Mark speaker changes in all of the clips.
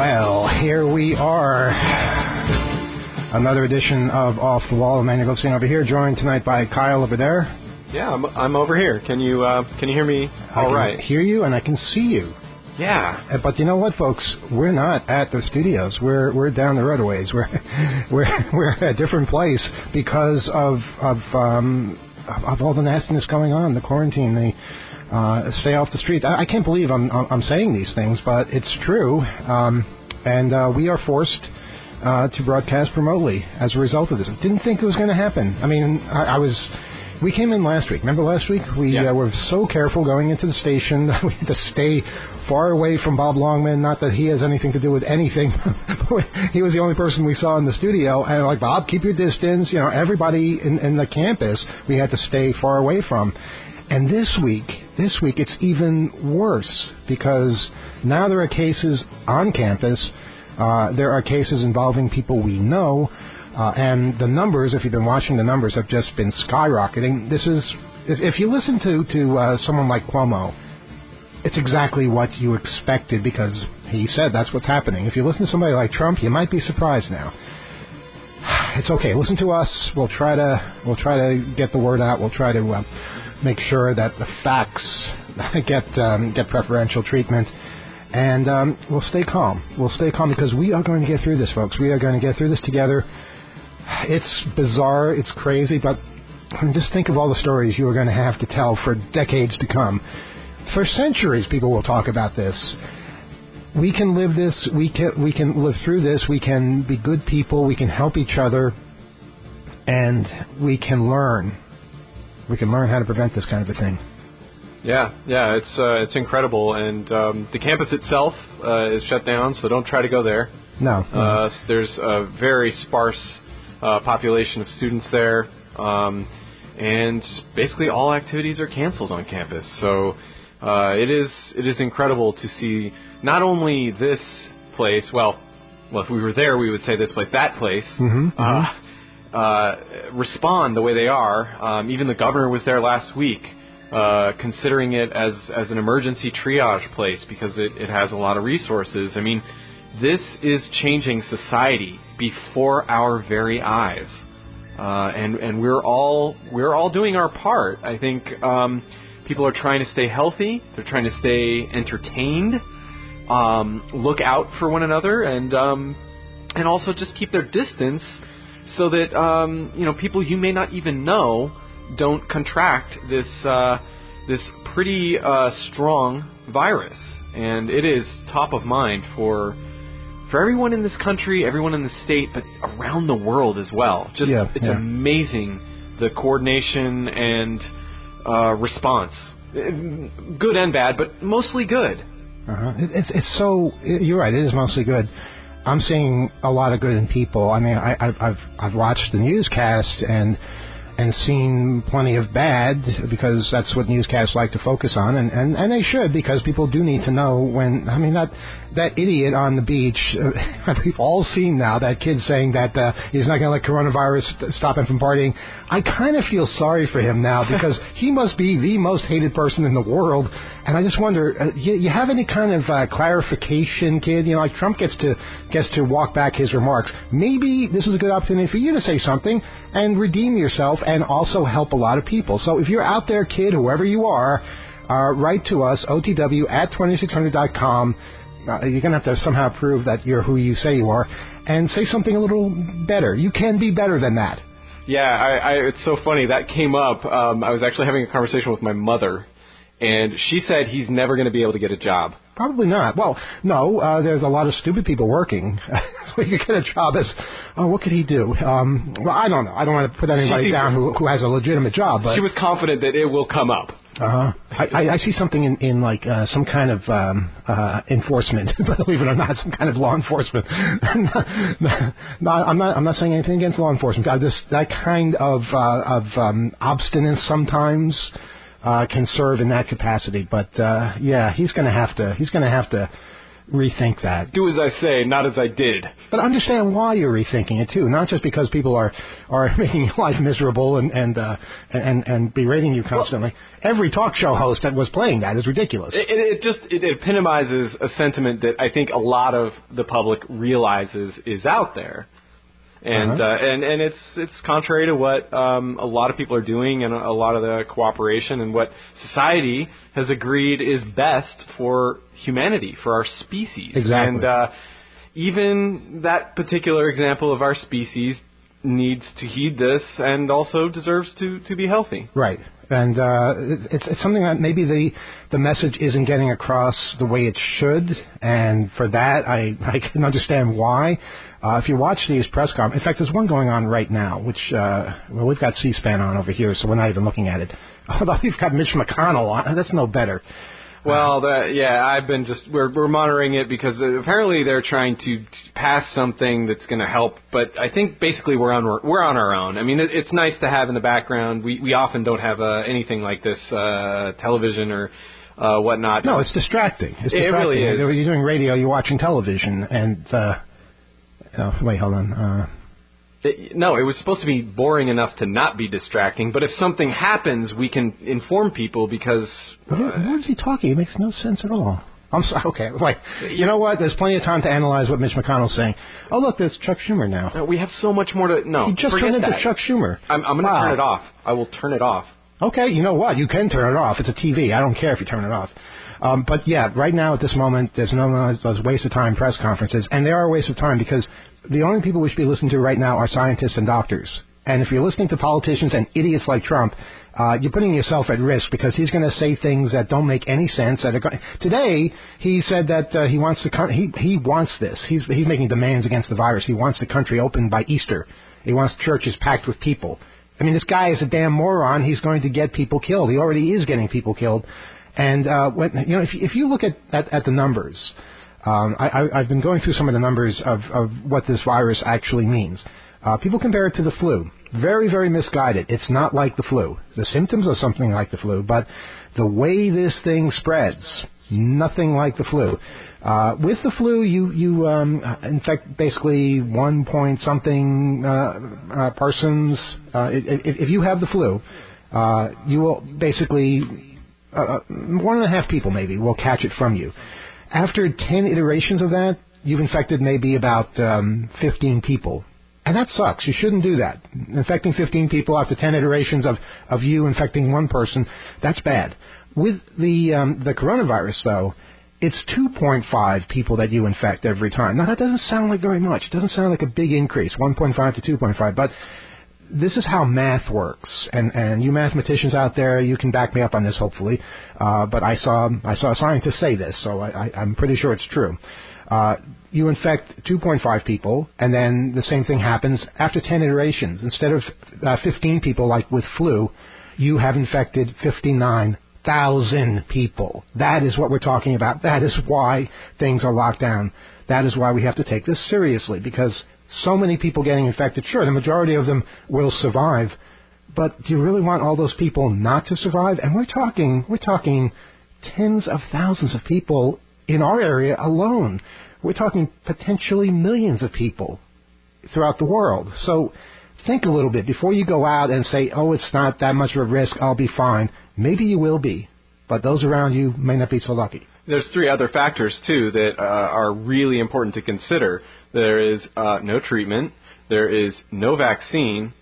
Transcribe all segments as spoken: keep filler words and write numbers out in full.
Speaker 1: Well, here we are. Another edition of Off the Wall. Emmanuel Gilson over here, joined tonight by Kyle over there.
Speaker 2: Yeah, I'm, I'm over here. Can you uh, can you hear me all right?
Speaker 1: I can hear you and I can see you.
Speaker 2: Yeah.
Speaker 1: But you know what, folks? We're not at the studios. We're we're down the road a ways. We're we're we're at a different place because of of um of, of all the nastiness going on, the quarantine, the uh, stay off the streets. I, I can't believe I'm I'm saying these things, but it's true. Um, and uh, we are forced uh, to broadcast remotely as a result of this. I didn't think it was going to happen. I mean, I, I was. We came in last week. Remember last week? We
Speaker 2: yeah.
Speaker 1: uh, were so careful going into the station that we had to stay far away from Bob Longman. Not that he has anything to do with anything. He was the only person we saw in the studio. And like, Bob, keep your distance. You know, everybody in, in the campus we had to stay far away from. And this week, this week it's even worse because now there are cases on campus. Uh, there are cases involving people we know. Uh, and the numbers, if you've been watching, the numbers have just been skyrocketing. This is, if, if you listen to, to uh, someone like Cuomo, it's exactly what you expected because he said that's what's happening. If you listen to somebody like Trump, you might be surprised now. It's okay. Listen to us. We'll try to, we'll try to get the word out. We'll try to uh, make sure that the facts get um, get preferential treatment. And um, we'll stay calm. We'll stay calm because we are going to get through this, folks. We are going to get through this together. It's bizarre, it's crazy, but just think of all the stories you are going to have to tell for decades to come. For centuries, people will talk about this. We can live this, we can, we can live through this, we can be good people, we can help each other, and we can learn. We can learn how to prevent this kind of a thing.
Speaker 2: Yeah, yeah, it's uh, it's incredible, and um, the campus itself uh, is shut down, so don't try to go there.
Speaker 1: No. no.
Speaker 2: Uh, there's a very sparse Uh, population of students there, um, and basically all activities are canceled on campus. So uh, it is it is incredible to see not only this place. Well, well, if we were there, we would say this place, that place,
Speaker 1: mm-hmm,
Speaker 2: uh,
Speaker 1: mm-hmm.
Speaker 2: Uh, respond the way they are. Um, even the governor was there last week, uh, considering it as as an emergency triage place because it, it has a lot of resources. I mean, this is changing society before our very eyes, uh, and and we're all we're all doing our part. I think um, people are trying to stay healthy. They're trying to stay entertained, um, look out for one another, and um, and also just keep their distance, so that um, you know people you may not even know don't contract this uh, this pretty uh, strong virus. And it is top of mind for. For everyone in this country, everyone in the state, but around the world as well. Just
Speaker 1: yeah,
Speaker 2: it's
Speaker 1: yeah.
Speaker 2: amazing the coordination and uh, response, good and bad, but mostly good.
Speaker 1: Uh-huh. It, it's it's so you're right. It is mostly good. I'm seeing a lot of good in people. I mean, I, I've I've I've watched the newscast and. and seen plenty of bad because that's what newscasts like to focus on, and, and, and they should because people do need to know when, I mean, that that idiot on the beach, uh, we've all seen now, that kid saying that uh, he's not going to let coronavirus stop him from partying. I kind of feel sorry for him now because he must be the most hated person in the world, and I just wonder, uh, you, you have any kind of uh, clarification, kid? You know, like Trump gets to gets to walk back his remarks. Maybe this is a good opportunity for you to say something and redeem yourself and also help a lot of people. So if you're out there, kid, whoever you are, uh, write to us, O T W at twenty-six hundred dot com. Uh, you're going to have to somehow prove that you're who you say you are and say something a little better. You can be better than that.
Speaker 2: Yeah, I, I, it's so funny. That came up. Um, I was actually having a conversation with my mother, and she said he's never going to be able to get a job.
Speaker 1: Probably not. Well, no, uh, there's a lot of stupid people working. So you could get a job as, oh, what could he do? Um, well, I don't know. I don't want to put anybody
Speaker 2: she,
Speaker 1: down who, who has a legitimate job. But
Speaker 2: she was confident that it will come up.
Speaker 1: Uh-huh. I, I, I see something in, in like uh, some kind of um, uh, enforcement, believe it or not, some kind of law enforcement. no, I'm not. I'm not saying anything against law enforcement. I just that kind of uh, of um, obstinance sometimes uh, can serve in that capacity. But uh, yeah, he's going to have to. He's going to have to rethink that.
Speaker 2: Do as I say, not as I did.
Speaker 1: But understand why you're rethinking it too, not just because people are, are making your life miserable and and uh, and and berating you constantly. Well, every talk show host that was playing that is ridiculous.
Speaker 2: It, it just it epitomizes a sentiment that I think a lot of the public realizes is out there. And
Speaker 1: uh-huh.
Speaker 2: uh, and and it's it's contrary to what um, a lot of people are doing, and a lot of the cooperation, and what society has agreed is best for humanity, for our species.
Speaker 1: Exactly.
Speaker 2: And uh, even that particular example of our species needs to heed this, and also deserves to, to be healthy.
Speaker 1: Right. And uh, it's, it's something that maybe the the message isn't getting across the way it should, and for that I, I can understand why. Uh, if you watch these press conferences, in fact, there's one going on right now, which, uh, well, we've got C-SPAN on over here, so we're not even looking at it. Although we've got Mitch McConnell on, that's no better.
Speaker 2: Well, the, yeah, I've been just, we're, we're monitoring it because apparently they're trying to pass something that's going to help, but I think basically we're on, we're on our own. I mean, it, it's nice to have in the background. We, we often don't have uh, anything like this, uh, television or uh, whatnot.
Speaker 1: No, it's distracting. It's distracting.
Speaker 2: It really is.
Speaker 1: You're doing radio, you're watching television, and, uh, oh, wait, hold on. Uh,
Speaker 2: It, no, it was supposed to be boring enough to not be distracting, but if something happens, we can inform people because...
Speaker 1: Uh, what is he talking? It makes no sense at all. I'm sorry. Okay, wait. You know what? There's plenty of time to analyze what Mitch McConnell's saying. Oh, look, there's Chuck Schumer now.
Speaker 2: No, we have so much more to... No,
Speaker 1: He just turned into
Speaker 2: that.
Speaker 1: Chuck Schumer.
Speaker 2: I'm, I'm going to
Speaker 1: wow.
Speaker 2: turn it off. I will turn it off.
Speaker 1: Okay, you know what? You can turn it off. It's a T V. I don't care if you turn it off. Um, but, yeah, right now at this moment, there's no those waste of time press conferences. And they are a waste of time because the only people we should be listening to right now are scientists and doctors. And if you're listening to politicians and idiots like Trump, uh, you're putting yourself at risk because he's going to say things that don't make any sense. That are go- Today, he said that uh, he wants the con- he he wants this. He's he's making demands against the virus. He wants the country open by Easter. He wants churches packed with people. I mean, this guy is a damn moron. He's going to get people killed. He already is getting people killed. And uh, when, you know, if if you look at at, at the numbers. Um, I, I, I've been going through some of the numbers of, of what this virus actually means. Uh, people compare it to the flu. Very, very misguided. It's not like the flu. The symptoms are something like the flu, but the way this thing spreads, nothing like the flu. Uh, with the flu, you, you um, infect basically one point something uh, uh, persons. Uh, if, if you have the flu, uh, you will basically, uh, one and a half people maybe will catch it from you. After ten iterations of that, you've infected maybe about um, fifteen people. And that sucks. You shouldn't do that. Infecting fifteen people after ten iterations of, of you infecting one person, that's bad. With the um, the coronavirus, though, it's two point five people that you infect every time. Now, that doesn't sound like very much. It doesn't sound like a big increase, one point five to two point five. But this is how math works, and and you mathematicians out there, you can back me up on this, hopefully. Uh, but I saw I saw a scientist say this, so I, I, I'm pretty sure it's true. Uh, you infect two point five people, and then the same thing happens after ten iterations. Instead of uh, fifteen people like with flu, you have infected fifty-nine thousand people. That is what we're talking about. That is why things are locked down. That is why we have to take this seriously, because so many people getting infected. Sure, the majority of them will survive, but do you really want all those people not to survive? And we're talking, we're talking tens of thousands of people in our area alone. We're talking potentially millions of people throughout the world. So think a little bit before you go out and say, oh, it's not that much of a risk, I'll be fine. Maybe you will be, but those around you may not be so lucky.
Speaker 2: There's three other factors, too, that uh, are really important to consider. There is uh, no treatment, there is no vaccine,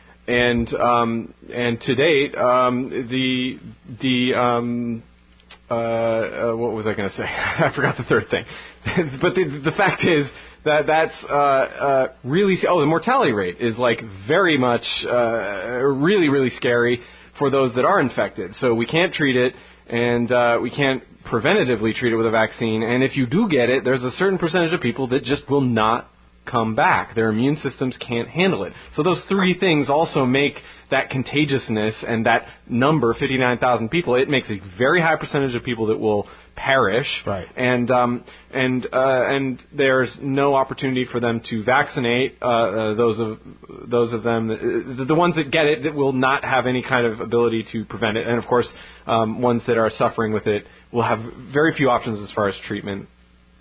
Speaker 2: and um, and to date, um, the the um, uh, uh, what was I going to say? I forgot the third thing. But the the fact is that that's uh, uh, really oh the mortality rate is like very much uh, really really scary for those that are infected. So we can't treat it, and uh, we can't preventatively treat it with a vaccine. And if you do get it, there's a certain percentage of people that just will not come back. Their immune systems can't handle it. So those three things also make that contagiousness and that number, fifty-nine thousand people, it makes a very high percentage of people that will perish.
Speaker 1: Right.
Speaker 2: And um, and uh, and there's no opportunity for them to vaccinate uh, uh, those of those of them, that, the ones that get it, that will not have any kind of ability to prevent it. And of course, um, ones that are suffering with it will have very few options as far as treatment.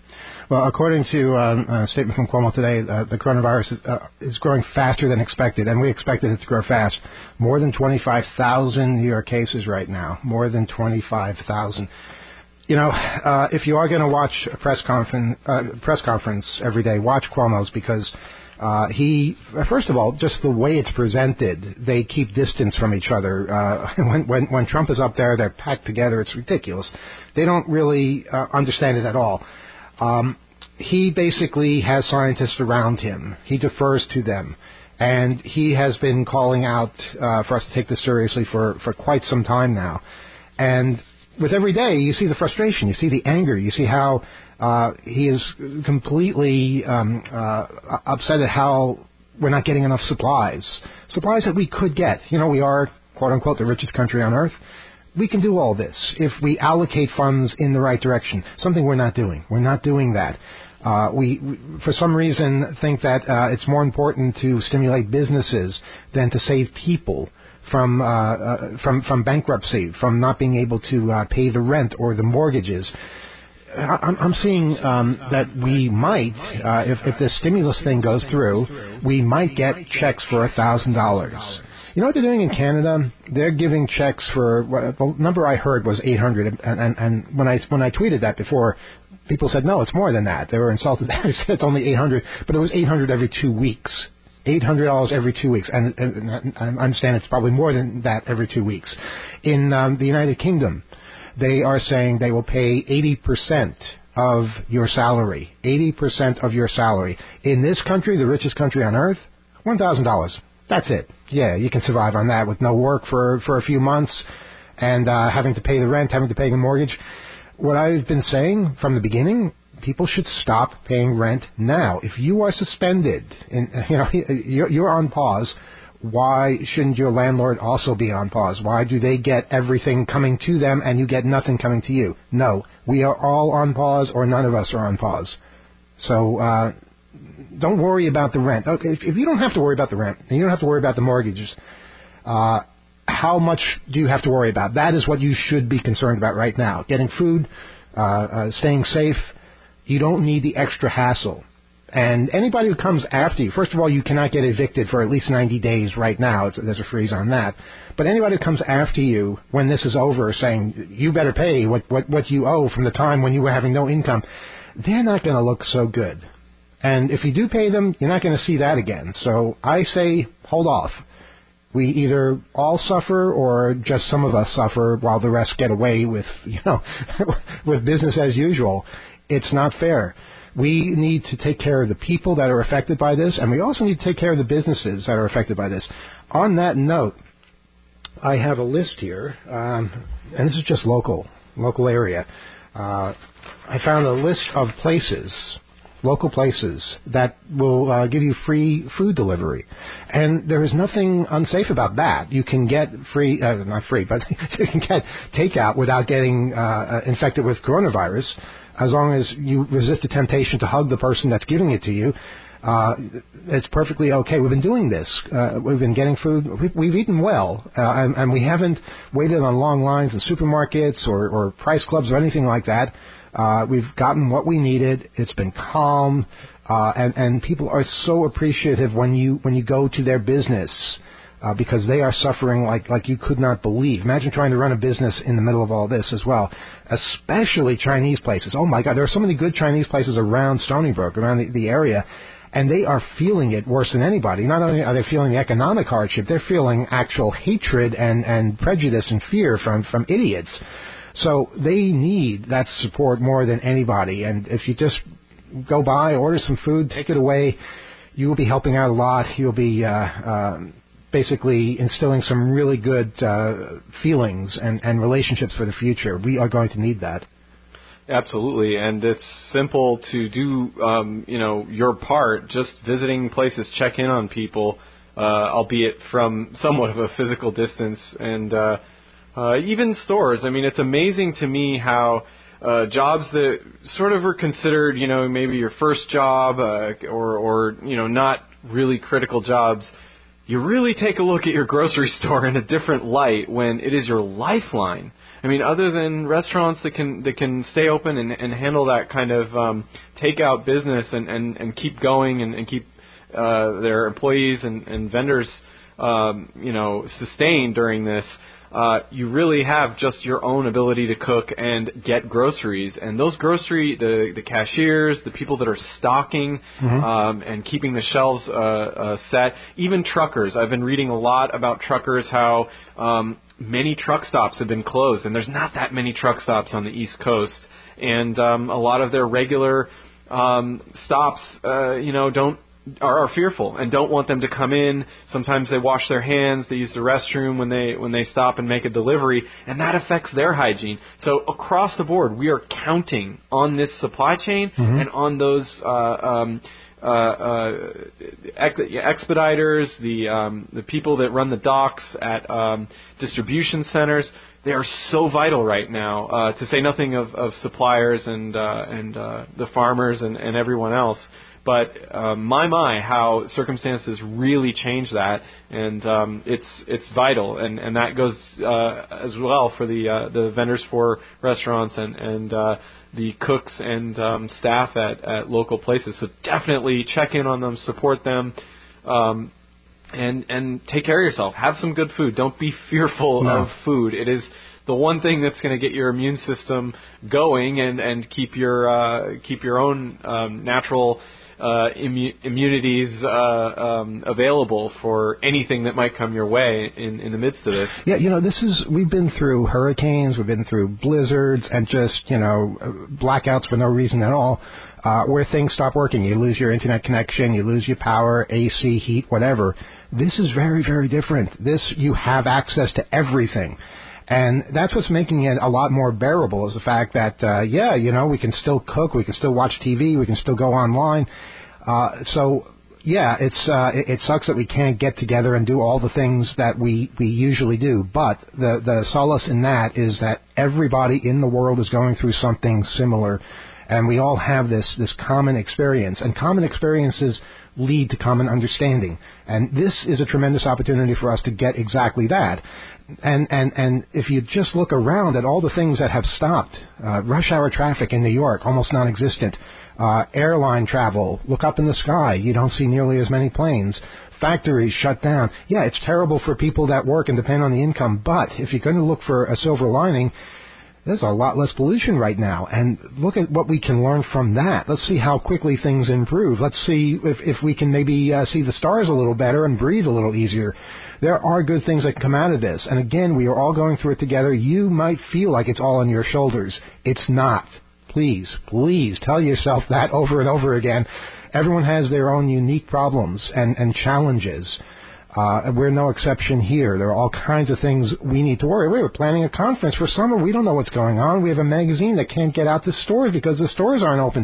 Speaker 1: Well, according to um, a statement from Cuomo today, uh, the coronavirus is, uh, is growing faster than expected, and we expected it to grow fast. More than twenty-five thousand New York cases right now. More than twenty-five thousand. You know, uh, if you are going to watch a press conference, uh, press conference every day, watch Cuomo's, because uh, he, first of all, just the way it's presented, they keep distance from each other. Uh, when, when, when Trump is up there, they're packed together. It's ridiculous. They don't really uh, understand it at all. Um, he basically has scientists around him. He defers to them. And he has been calling out uh, for us to take this seriously for, for quite some time now. And with every day, you see the frustration, you see the anger, you see how uh, he is completely um, uh, upset at how we're not getting enough supplies. Supplies that we could get. You know, we are, quote unquote, the richest country on earth. We can do all this if we allocate funds in the right direction, something we're not doing. We're not doing that. Uh, we, we, for some reason, think that uh, it's more important to stimulate businesses than to save people from uh, uh, from from bankruptcy, from not being able to uh, pay the rent or the mortgages. I'm, I'm seeing um, that we might, uh, if, if this stimulus thing goes through, we might get checks for a thousand dollars. You know what they're doing in Canada? They're giving checks for, well, the number I heard was eight hundred, and, and, and when I when I tweeted that before, people said no, it's more than that. They were insulted. I said it's only eight hundred, but it was eight hundred every two weeks. eight hundred dollars every two weeks, and, and, and I understand it's probably more than that every two weeks. In um, the United Kingdom, they are saying they will pay eighty percent of your salary, eighty percent of your salary. In this country, the richest country on earth, one thousand dollars. That's it. Yeah, you can survive on that with no work for, for a few months and uh, having to pay the rent, having to pay the mortgage. What I've been saying from the beginning, people should stop paying rent now. If you are suspended, in, you know, you're, you're on pause, why shouldn't your landlord also be on pause? Why do they get everything coming to them and you get nothing coming to you? No, we are all on pause, or none of us are on pause. So uh, don't worry about the rent. Okay, if, if you don't have to worry about the rent and you don't have to worry about the mortgages, uh, how much do you have to worry about? That is what you should be concerned about right now. Getting food, uh, uh, staying safe. You don't need the extra hassle. And anybody who comes after you, first of all, you cannot get evicted for at least ninety days right now. It's, there's a freeze on that. But anybody who comes after you when this is over saying, you better pay what, what, what you owe from the time when you were having no income, they're not going to look so good. And if you do pay them, you're not going to see that again. So I say, hold off. We either all suffer or just some of us suffer while the rest get away with, you know, with business as usual. It's not fair. We need to take care of the people that are affected by this, and we also need to take care of the businesses that are affected by this. On that note, I have a list here, um, and this is just local, local area. Uh, I found a list of places, local places, that will uh, give you free food delivery. And there is nothing unsafe about that. You can get free, uh, not free, but you can get takeout without getting uh, infected with coronavirus. As long as you resist the temptation to hug the person that's giving it to you, uh, it's perfectly okay. We've been doing this. Uh, we've been getting food. We've, we've eaten well, uh, and, and we haven't waited on long lines in supermarkets or, or price clubs or anything like that. Uh, we've gotten what we needed. It's been calm, uh, and, and people are so appreciative when you when you go to their business. Uh, because they are suffering like, like you could not believe. Imagine trying to run a business in the middle of all this as well, especially Chinese places. Oh, my God, there are so many good Chinese places around Stony Brook, around the, the area, and they are feeling it worse than anybody. Not only are they feeling the economic hardship, they're feeling actual hatred and, and prejudice and fear from, from idiots. So they need that support more than anybody, and if you just go by, order some food, take it away, you will be helping out a lot. You'll be... Uh, uh, basically instilling some really good uh, feelings and, and relationships for the future. We are going to need that.
Speaker 2: Absolutely, and it's simple to do, um, you know, your part, just visiting places, check in on people, uh, albeit from somewhat of a physical distance, and uh, uh, even stores. I mean, it's amazing to me how uh, jobs that sort of are considered, you know, maybe your first job uh, or, or, you know, not really critical jobs, you really take a look at your grocery store in a different light when it is your lifeline. I mean, other than restaurants that can that can stay open and, and handle that kind of um, takeout business and, and, and keep going and, and keep uh, their employees and, and vendors, um, you know, sustained during this. Uh, you really have just your own ability to cook and get groceries. And those grocery, the, the cashiers, the people that are stocking mm-hmm. um, and keeping the shelves uh, uh, set, even truckers. I've been reading a lot about truckers, how um, many truck stops have been closed. And there's not that many truck stops on the East Coast. And um, a lot of their regular um, stops, uh, you know, don't Are, are fearful and don't want them to come in. Sometimes they wash their hands. They use the restroom when they when they stop and make a delivery, and that affects their hygiene. So across the board, we are counting on this supply chain mm-hmm. and on those uh, um, uh, uh, ex- expediters, the um, the people that run the docks at um, distribution centers. They are so vital right now. Uh, to say nothing of, of suppliers and uh, and uh, the farmers and, and everyone else. But uh, my my, how circumstances really change that, and um, it's it's vital, and, and that goes uh, as well for the uh, the vendors for restaurants and and uh, the cooks and um, staff at, at local places. So definitely check in on them, support them, um, and and take care of yourself. Have some good food. Don't be fearful no. of food. It is the one thing that's going to get your immune system going and, and keep your uh, keep your own um, natural Uh, immu- immunities uh, um, available for anything that might come your way in, in the midst of this.
Speaker 1: Yeah, you know, this is, we've been through hurricanes, we've been through blizzards, and just, you know, blackouts for no reason at all, uh, where things stop working. You lose your internet connection, you lose your power, A C, heat, whatever. This is very, very different. This, you have access to everything. And that's what's making it a lot more bearable, is the fact that, uh, yeah, you know, we can still cook, we can still watch T V, we can still go online. Uh, so, yeah, it's uh, it, it sucks that we can't get together and do all the things that we, we usually do. But the, the solace in that is that everybody in the world is going through something similar. And we all have this, this common experience. And common experiences lead to common understanding. And this is a tremendous opportunity for us to get exactly that. And, and, and if you just look around at all the things that have stopped, uh, rush hour traffic in New York, almost non-existent, uh, airline travel, look up in the sky, you don't see nearly as many planes, factories shut down. Yeah, it's terrible for people that work and depend on the income, but if you're going to look for a silver lining, there's a lot less pollution right now, and look at what we can learn from that. Let's see how quickly things improve. Let's see if, if we can maybe uh, see the stars a little better and breathe a little easier. There are good things that come out of this, and again, we are all going through it together. You might feel like it's all on your shoulders. It's not. Please, please tell yourself that over and over again. Everyone has their own unique problems and, and challenges. Uh, we're no exception here. There are all kinds of things we need to worry. We were planning a conference for summer. We don't know what's going on. We have a magazine that can't get out to stores because the stores aren't open.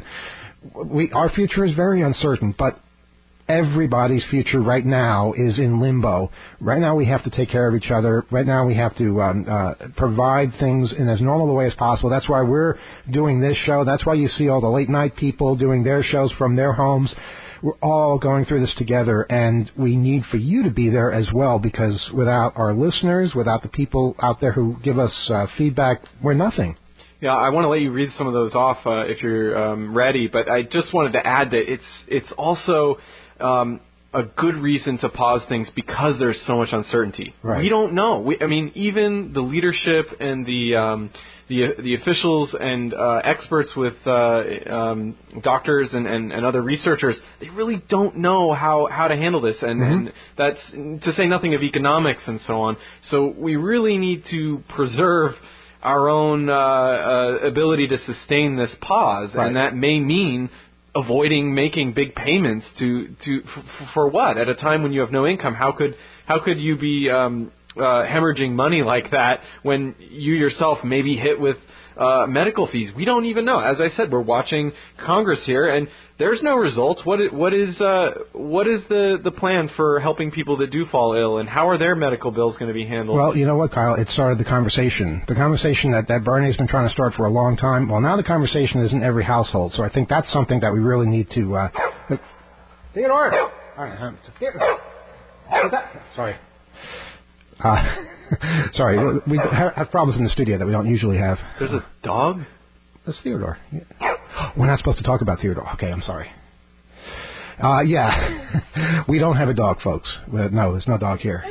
Speaker 1: We, our future is very uncertain, but everybody's future right now is in limbo. Right now we have to take care of each other. Right now we have to um, uh, provide things in as normal a way as possible. That's why we're doing this show. That's why you see all the late night people doing their shows from their homes. We're all going through this together, and we need for you to be there as well, because without our listeners, without the people out there who give us uh, feedback, we're nothing.
Speaker 2: Yeah, I want to let you read some of those off uh, if you're um, ready, but I just wanted to add that it's it's also um, a good reason to pause things because there's so much uncertainty.
Speaker 1: Right.
Speaker 2: We don't know. We, I mean, even the leadership and the um, the the officials and uh, experts with uh, um, doctors and, and, and other researchers, they really don't know how, how to handle this, and,
Speaker 1: mm-hmm.
Speaker 2: and that's to say nothing of economics and so on. So we really need to preserve our own uh, uh, ability to sustain this pause,
Speaker 1: right.
Speaker 2: and that may mean avoiding making big payments to to f- for what at a time when you have no income. How could how could you be um, uh, hemorrhaging money like that when you yourself may be hit with uh, medical fees? We don't even know. As I said, we're watching Congress here, and there's no results. What is, what is uh, what is the, the plan for helping people that do fall ill, and how are their medical bills going to be handled?
Speaker 1: Well, you know what, Kyle? It started the conversation. The conversation that, that Bernie's been trying to start for a long time. Well, now the conversation is in every household, so I think that's something that we really need to... Uh, Theodore! All right, Sorry. Uh, sorry, we have problems in the studio that we don't usually have.
Speaker 2: There's a dog?
Speaker 1: That's Theodore. We're not supposed to talk about Theodore. Okay, I'm sorry. Uh, yeah, we don't have a dog, folks. No, there's no dog here.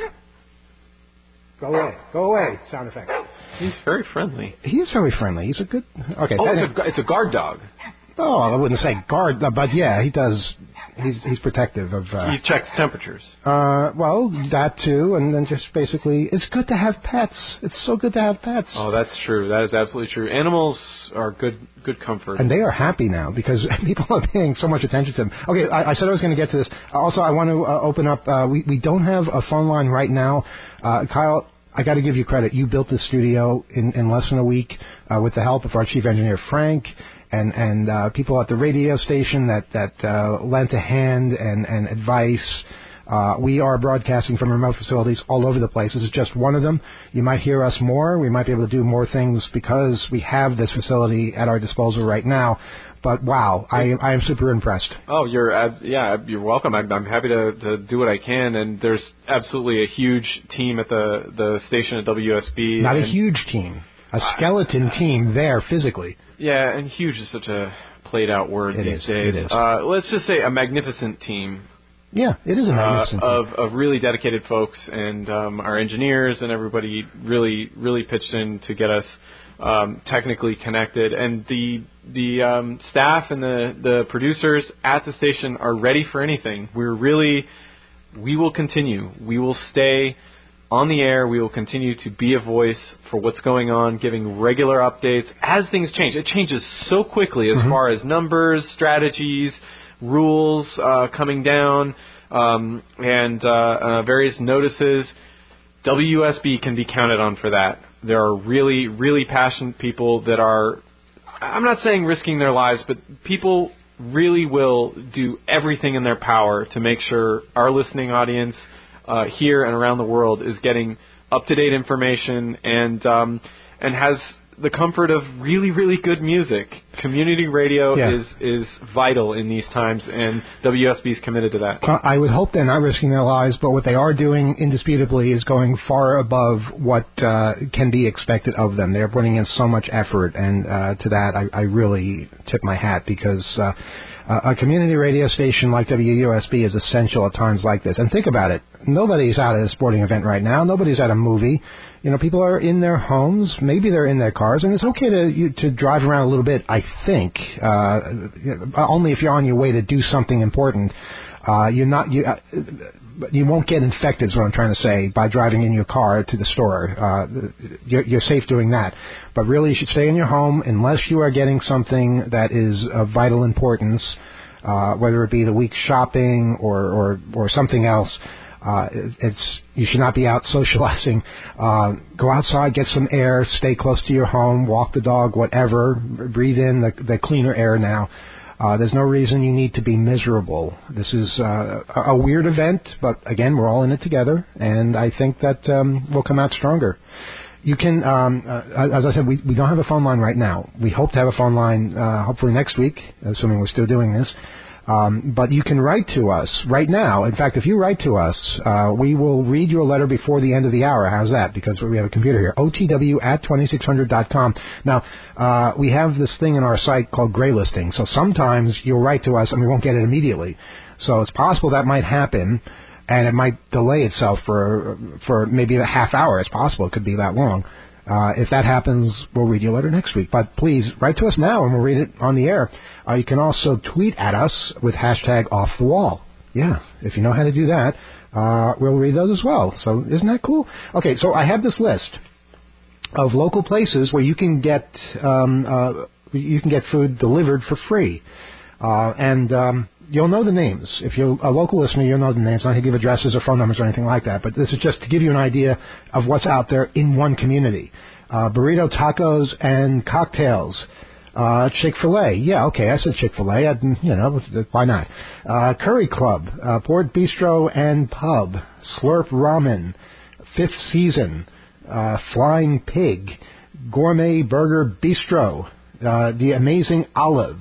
Speaker 1: Go away. Go away. Sound effect.
Speaker 2: He's very friendly.
Speaker 1: He is very friendly. He's a good... Okay.
Speaker 2: Oh, it's a, it's a guard dog.
Speaker 1: Oh, I wouldn't say guard, but yeah, he does... He's he's protective of... Uh,
Speaker 2: he checks temperatures.
Speaker 1: Uh, well, that too, and then just basically... It's good to have pets. It's so good to have pets.
Speaker 2: Oh, that's true. That is absolutely true. Animals are good good comfort.
Speaker 1: And they are happy now because people are paying so much attention to them. Okay, I, I said I was going to get to this. Also, I want to uh, open up... Uh, we, we don't have a phone line right now. Uh, Kyle, I got to give you credit. You built this studio in, in less than a week uh, with the help of our chief engineer, Frank, and and uh, people at the radio station that that uh, lent a hand and and advice. Uh, we are broadcasting from remote facilities all over the place. This is just one of them. You might hear us more. We might be able to do more things because we have this facility at our disposal right now. But wow, I I am super impressed.
Speaker 2: Oh, you're uh, yeah, you're welcome. I'm, I'm happy to, to do what I can. And there's absolutely a huge team at the the station at W S B.
Speaker 1: Not a huge team, a skeleton uh, team there physically.
Speaker 2: Yeah, and huge is such a played out word
Speaker 1: it
Speaker 2: these
Speaker 1: is,
Speaker 2: days.
Speaker 1: It is.
Speaker 2: Uh, let's just say a magnificent team.
Speaker 1: Yeah, it is a magnificent
Speaker 2: uh,
Speaker 1: team.
Speaker 2: of of really dedicated folks, and um, our engineers and everybody really really pitched in to get us um, technically connected, and the the um, staff and the the producers at the station are ready for anything. We're really we will continue. We will stay on the air. We will continue to be a voice for what's going on, giving regular updates as things change. It changes so quickly as mm-hmm. far as numbers, strategies, rules uh, coming down, um, and uh, uh, various notices. W S B can be counted on for that. There are really, really passionate people that are, I'm not saying risking their lives, but people really will do everything in their power to make sure our listening audience uh, here and around the world is getting up-to-date information and um, and has the comfort of really, really good music. Community radio
Speaker 1: yeah.
Speaker 2: is is vital in these times, and W S B is committed to that.
Speaker 1: Uh, I would hope they're not risking their lives, but what they are doing indisputably is going far above what uh, can be expected of them. They're putting in so much effort, and uh, to that I, I really tip my hat because uh, a community radio station like W U S B is essential at times like this. And think about it. Nobody's out at a sporting event right now. Nobody's at a movie. You know, people are in their homes. Maybe they're in their cars, and it's okay to you, to drive around a little bit. I think uh, only if you're on your way to do something important. Uh, you're not you. Uh, you won't get infected. Is what I'm trying to say by driving in your car to the store. Uh, you're, you're safe doing that. But really, you should stay in your home unless you are getting something that is of vital importance, uh, whether it be the week's shopping or or, or something else. Uh, it's you should not be out socializing. Uh, go outside, get some air, stay close to your home, walk the dog, whatever. Breathe in the, the cleaner air now. Uh, there's no reason you need to be miserable. This is uh, a weird event, but again, we're all in it together, and I think that um, we'll come out stronger. You can, um, uh, as I said, we, we don't have a phone line right now. We hope to have a phone line uh, hopefully next week, assuming we're still doing this. Um, but you can write to us right now. In fact, if you write to us, uh, we will read your letter before the end of the hour. How's that? Because we have a computer here. O T W at twenty-six hundred dot com. Now, uh, we have this thing in our site called gray listing. So sometimes you'll write to us and we won't get it immediately. So it's possible that might happen, and it might delay itself for for maybe a half hour. It's possible. It could be that long. Uh, if that happens, we'll read your letter next week. But please, write to us now, and we'll read it on the air. Uh, you can also tweet at us with hashtag off the wall. Yeah, if you know how to do that, uh, we'll read those as well. So isn't that cool? Okay, so I have this list of local places where you can get um, uh, you can get food delivered for free, uh, and um, you'll know the names. If you're a local listener, you'll know the names. I'm not going to give addresses or phone numbers or anything like that, but this is just to give you an idea of what's out there in one community. Uh, burrito tacos and cocktails. Uh, Chick-fil-A. Yeah, okay, I said Chick-fil-A. I'd, you know, why not? Uh, Curry Club, uh, Port Bistro and Pub, Slurp Ramen, Fifth Season, uh, Flying Pig, Gourmet Burger Bistro, uh, The Amazing Olive,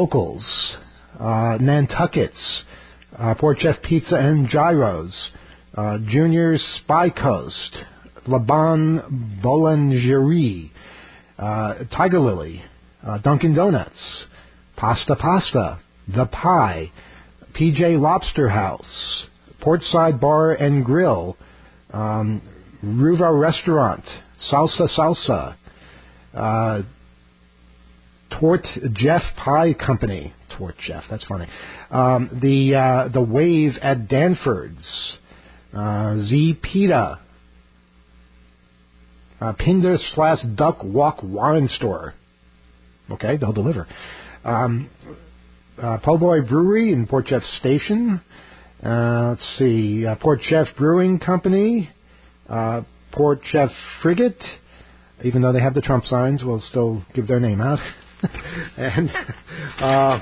Speaker 1: Locals, uh, Nantucket's, uh, Port Jeff Pizza and Gyros, uh, Junior Spy Coast, Laban Boulangerie, uh, Tiger Lily, uh, Dunkin' Donuts, Pasta Pasta, The Pie, P J Lobster House, Portside Bar and Grill, um, Ruva Restaurant, Salsa Salsa, uh, Tort Jeff Pie Company, Tort Jeff, that's funny, um, the uh, the Wave at Danford's, uh, Z Pita, uh, Pinder slash Duck Walk Wine Store, okay, they'll deliver, um, uh, Po' Boy Brewery in Port Jeff Station, uh, let's see, uh, Port Jeff Brewing Company, uh, Port Jeff Frigate, even though they have the Trump signs, we'll still give their name out. and uh,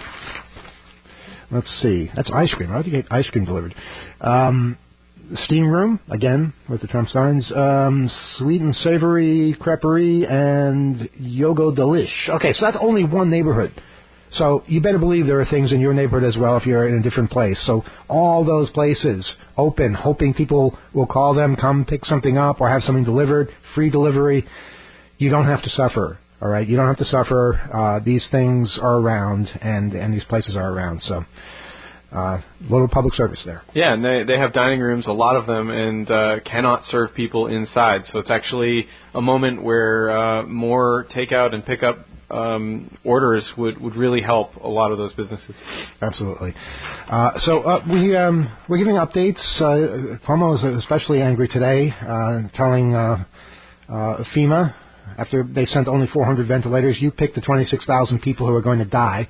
Speaker 1: let's see, that's ice cream. How do you get ice cream delivered? Um, Steam Room, again, with the Trump signs. Um, Sweet and Savory Creperie and Yogo Delish. Okay, so that's only one neighborhood. So you better believe there are things in your neighborhood as well if you're in a different place. So all those places open, hoping people will call them, come pick something up or have something delivered, free delivery. You don't have to suffer, all right? You don't have to suffer. Uh, these things are around, and, and these places are around. So uh, little public service there.
Speaker 2: Yeah, and they, they have dining rooms, a lot of them, and uh, cannot serve people inside. So it's actually a moment where uh, more takeout and pickup Um, orders would, would really help a lot of those businesses.
Speaker 1: Absolutely. Uh, so uh, we, um, we're giving updates. Uh, Cuomo is especially angry today, uh, telling uh, uh, FEMA, after they sent only four hundred ventilators, you picked the twenty-six thousand people who are going to die.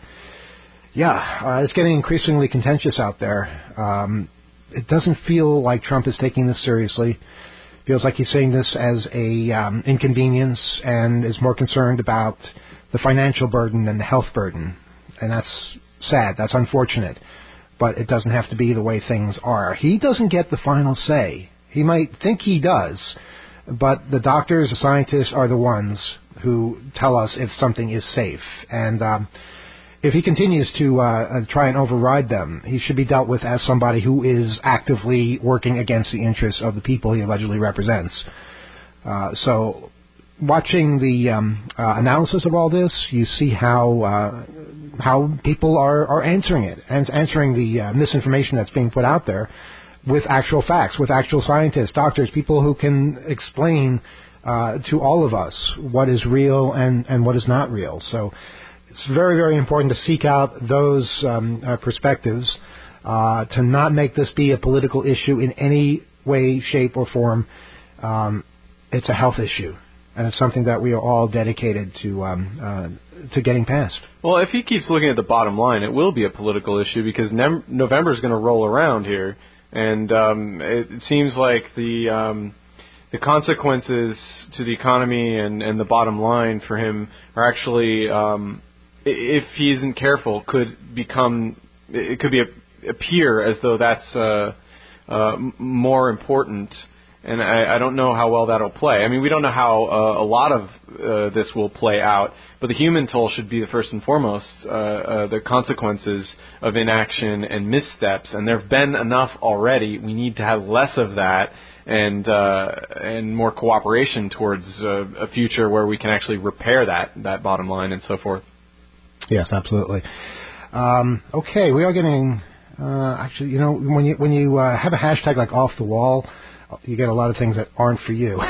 Speaker 1: Yeah, uh, it's getting increasingly contentious out there. Um, it doesn't feel like Trump is taking this seriously. It feels like he's saying this as a um, inconvenience and is more concerned about the financial burden and the health burden. And that's sad. That's unfortunate. But it doesn't have to be the way things are. He doesn't get the final say. He might think he does, but the doctors, the scientists are the ones who tell us if something is safe. And um, if he continues to uh, try and override them, he should be dealt with as somebody who is actively working against the interests of the people he allegedly represents. Uh, so... Watching the um, uh, analysis of all this, you see how uh, how people are, are answering it, and answering the uh, misinformation that's being put out there with actual facts, with actual scientists, doctors, people who can explain uh, to all of us what is real and, and what is not real. So it's very, very important to seek out those um, uh, perspectives, uh, to not make this be a political issue in any way, shape, or form. Um, it's a health issue. And it's something that we are all dedicated to um, uh, to getting past.
Speaker 2: Well, if he keeps looking at the bottom line, it will be a political issue because ne- November is going to roll around here, and um, it, it seems like the um, the consequences to the economy and, and the bottom line for him are actually, um, if he isn't careful, could become it could be a, appear as though that's uh, uh, more important. And I, I don't know how well that'll play. I mean, we don't know how uh, a lot of uh, this will play out, but the human toll should be the first and foremost, uh, uh, the consequences of inaction and missteps. And there have been enough already. We need to have less of that and uh, and more cooperation towards uh, a future where we can actually repair that, that bottom line and so forth.
Speaker 1: Yes, absolutely. Um, okay, we are getting, uh, actually, you know, when you, when you uh, have a hashtag like Off the Wall, you get a lot of things that aren't for you.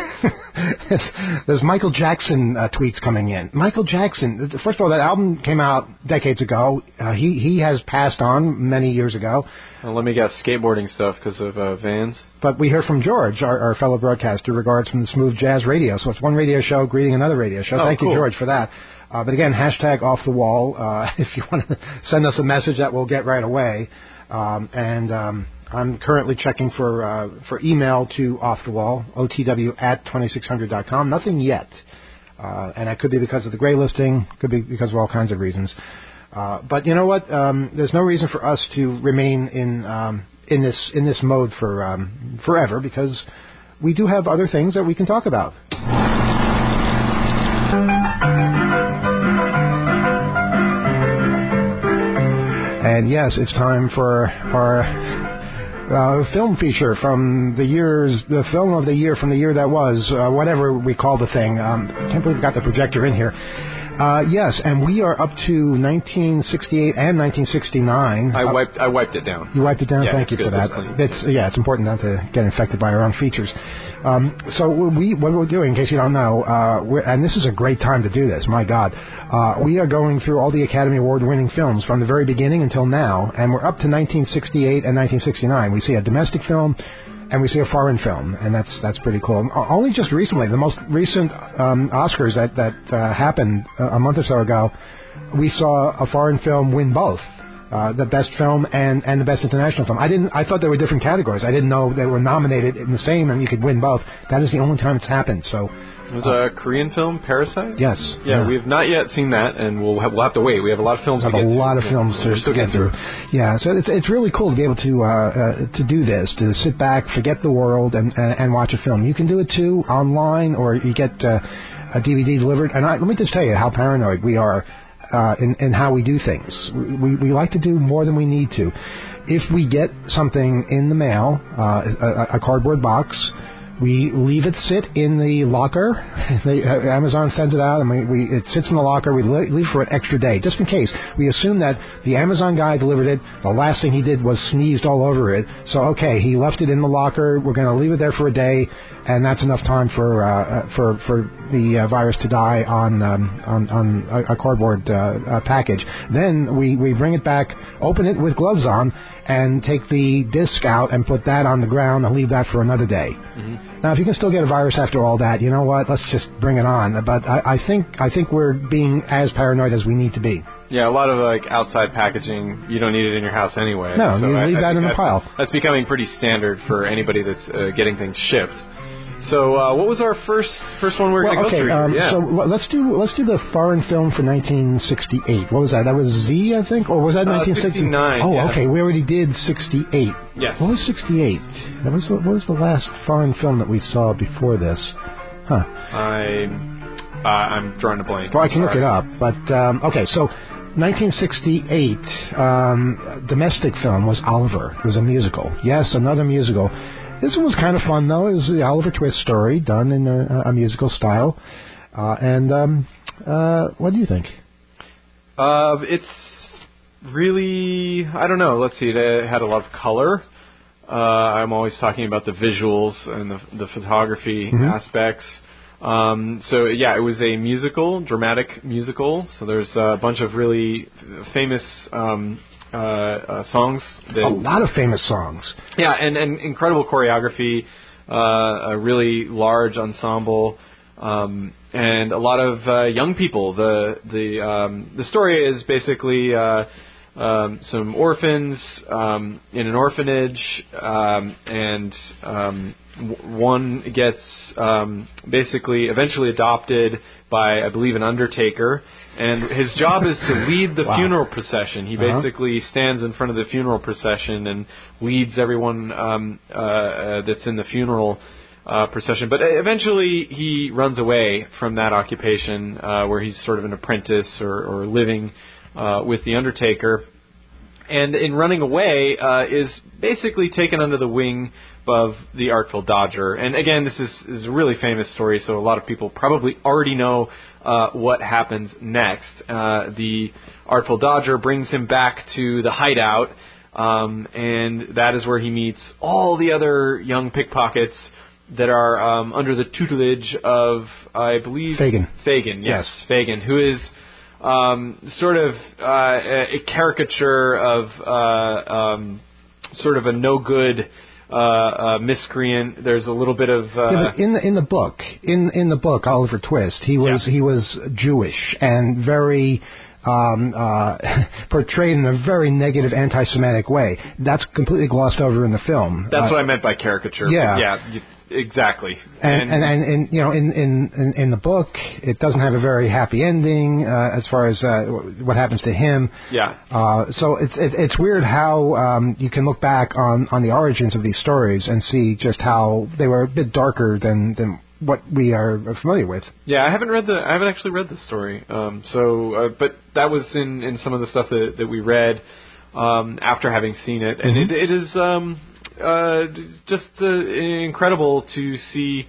Speaker 1: There's Michael Jackson uh, tweets coming in. Michael Jackson, first of all, that album came out decades ago. Uh, he he has passed on many years ago.
Speaker 2: Well, let me guess, skateboarding stuff because of uh, Vans.
Speaker 1: But we hear from George, our, our fellow broadcaster, regards from the Smooth Jazz Radio. So it's one radio show greeting another radio show.
Speaker 2: Oh,
Speaker 1: Thank
Speaker 2: cool.
Speaker 1: you, George, for that. Uh, but again, hashtag Off the Wall. Uh, if you want to send us a message, that we'll get right away. Um, and um, I'm currently checking for uh, for email to Off the Wall, O T W at twenty-six hundred dot com. Nothing yet. Uh, and that could be because of the gray listing, could be because of all kinds of reasons. Uh, but you know what? Um, there's no reason for us to remain in um, in this in this mode for um, forever, because we do have other things that we can talk about. And yes, it's time for our uh, film feature from the years, the film of the year from the year that was, uh, whatever we call the thing. Um, I can't believe we got the projector in here. Uh, yes, and we are up to nineteen sixty-eight and nineteen sixty-nine.
Speaker 2: I
Speaker 1: uh,
Speaker 2: wiped I wiped it down.
Speaker 1: You wiped it down?
Speaker 2: Yeah,
Speaker 1: Thank you
Speaker 2: good.
Speaker 1: for that. It's, it's yeah, it's important not to get infected by our own features. Um, so we, what we're doing, in case you don't know, uh, we're, and this is a great time to do this, my God, uh, we are going through all the Academy Award-winning films from the very beginning until now, and we're up to nineteen sixty-eight and nineteen sixty-nine. We see a domestic film, and we see a foreign film, and that's that's pretty cool. Only just recently, the most recent um, Oscars that that uh, happened a month or so ago, we saw a foreign film win both, uh, the best film and, and the best international film. I didn't. I thought there were different categories. I didn't know they were nominated in the same, and you could win both. That is the only time it's happened. So.
Speaker 2: It was a Korean film, Parasite?
Speaker 1: Yes.
Speaker 2: Yeah, yeah, we have not yet seen that, and we'll have, we'll have to wait. We have a lot of films
Speaker 1: we
Speaker 2: to
Speaker 1: have
Speaker 2: get
Speaker 1: a lot
Speaker 2: through.
Speaker 1: of films
Speaker 2: yeah,
Speaker 1: to, to get through. Yeah, so it's it's really cool to be able to uh, uh, to do this, to sit back, forget the world, and, and and watch a film. You can do it too online, or you get uh, a D V D delivered. And I, let me just tell you how paranoid we are uh, in in how we do things. We we like to do more than we need to. If we get something in the mail, uh, a, a cardboard box, we leave it sit in the locker. They, uh, Amazon sends it out, and we, we it sits in the locker. We leave for an extra day, just in case. We assume that the Amazon guy delivered it. The last thing he did was sneezed all over it. So, okay, he left it in the locker. We're going to leave it there for a day, and that's enough time for uh, for for the uh, virus to die on um, on, on a, a cardboard uh, uh, package. Then we, we bring it back, open it with gloves on, and take the disc out and put that on the ground and leave that for another day. Mm-hmm. Now, if you can still get a virus after all that, you know what? Let's just bring it on. But I, I think I think we're being as paranoid as we need to be.
Speaker 2: Yeah, a lot of like outside packaging, you don't need it in your house anyway.
Speaker 1: No,
Speaker 2: so
Speaker 1: you
Speaker 2: I,
Speaker 1: leave
Speaker 2: I
Speaker 1: that in the
Speaker 2: that's,
Speaker 1: pile.
Speaker 2: That's becoming pretty standard for anybody that's uh, getting things shipped. So, uh, what was our first first one we were
Speaker 1: well,
Speaker 2: going to
Speaker 1: okay,
Speaker 2: go through?
Speaker 1: Um,
Speaker 2: yeah.
Speaker 1: So let's do let's do the foreign film for nineteen sixty-eight. What was that? That was Z, I think, or was that nineteen
Speaker 2: sixty-nine?
Speaker 1: Oh,
Speaker 2: yeah.
Speaker 1: okay. We already did sixty-eight.
Speaker 2: Yes.
Speaker 1: What was sixty-eight? That was what was the last foreign film that we saw before this? Huh.
Speaker 2: I uh, I'm drawing a blank.
Speaker 1: Well, I can
Speaker 2: Sorry.
Speaker 1: look it up. But um, okay, so nineteen sixty-eight um, domestic film was Oliver. It was a musical. Yes, another musical. This one was kind of fun, though. It was the Oliver Twist story done in a, a musical style. Uh, and um, uh, what do you think?
Speaker 2: Uh, it's really, I don't know. Let's see. It had a lot of color. Uh, I'm always talking about the visuals and the, the photography mm-hmm. aspects. Um, so, yeah, it was a musical, dramatic musical. So there's a bunch of really famous um Uh, uh, songs. That,
Speaker 1: a lot of famous songs.
Speaker 2: Yeah, and, and incredible choreography, uh, a really large ensemble, um, and a lot of uh, young people. The the um, the story is basically uh, um, some orphans um, in an orphanage, um, and um, w- one gets um, basically eventually adopted by, I believe, an undertaker. And his job is to lead the wow. funeral procession. He uh-huh. basically stands in front of the funeral procession and leads everyone um, uh, uh, that's in the funeral uh, procession. But eventually he runs away from that occupation uh, where he's sort of an apprentice or, or living uh, with the undertaker. And in running away uh, is basically taken under the wing of the Artful Dodger. And again, this is, is a really famous story, so a lot of people probably already know uh, what happens next. Uh, the Artful Dodger brings him back to the hideout, um, and that is where he meets all the other young pickpockets that are um, under the tutelage of, I believe...
Speaker 1: Fagin.
Speaker 2: Fagin, yes, yes. Fagin, who is... Um, sort of uh, a caricature of uh, um, sort of a no good uh, uh, miscreant. There's a little bit of uh,
Speaker 1: yeah, but in the in the book in in the book Oliver Twist, he was yeah. he was Jewish and very um, uh, portrayed in a very negative anti-Semitic way. That's completely glossed over in the film.
Speaker 2: That's
Speaker 1: uh,
Speaker 2: what I meant by caricature.
Speaker 1: Yeah,
Speaker 2: yeah. You, Exactly,
Speaker 1: and and, and and you know, in, in, in, in the book, it doesn't have a very happy ending uh, as far as uh, what happens to him.
Speaker 2: Yeah.
Speaker 1: Uh, so it's it, it's weird how um, you can look back on, on the origins of these stories and see just how they were a bit darker than, than what we are familiar with.
Speaker 2: Yeah, I haven't read the I haven't actually read the story. Um, so, uh, but that was in, in some of the stuff that, that we read um, after having seen it, and
Speaker 1: mm-hmm.
Speaker 2: it, it is. Um, uh, just uh, incredible to see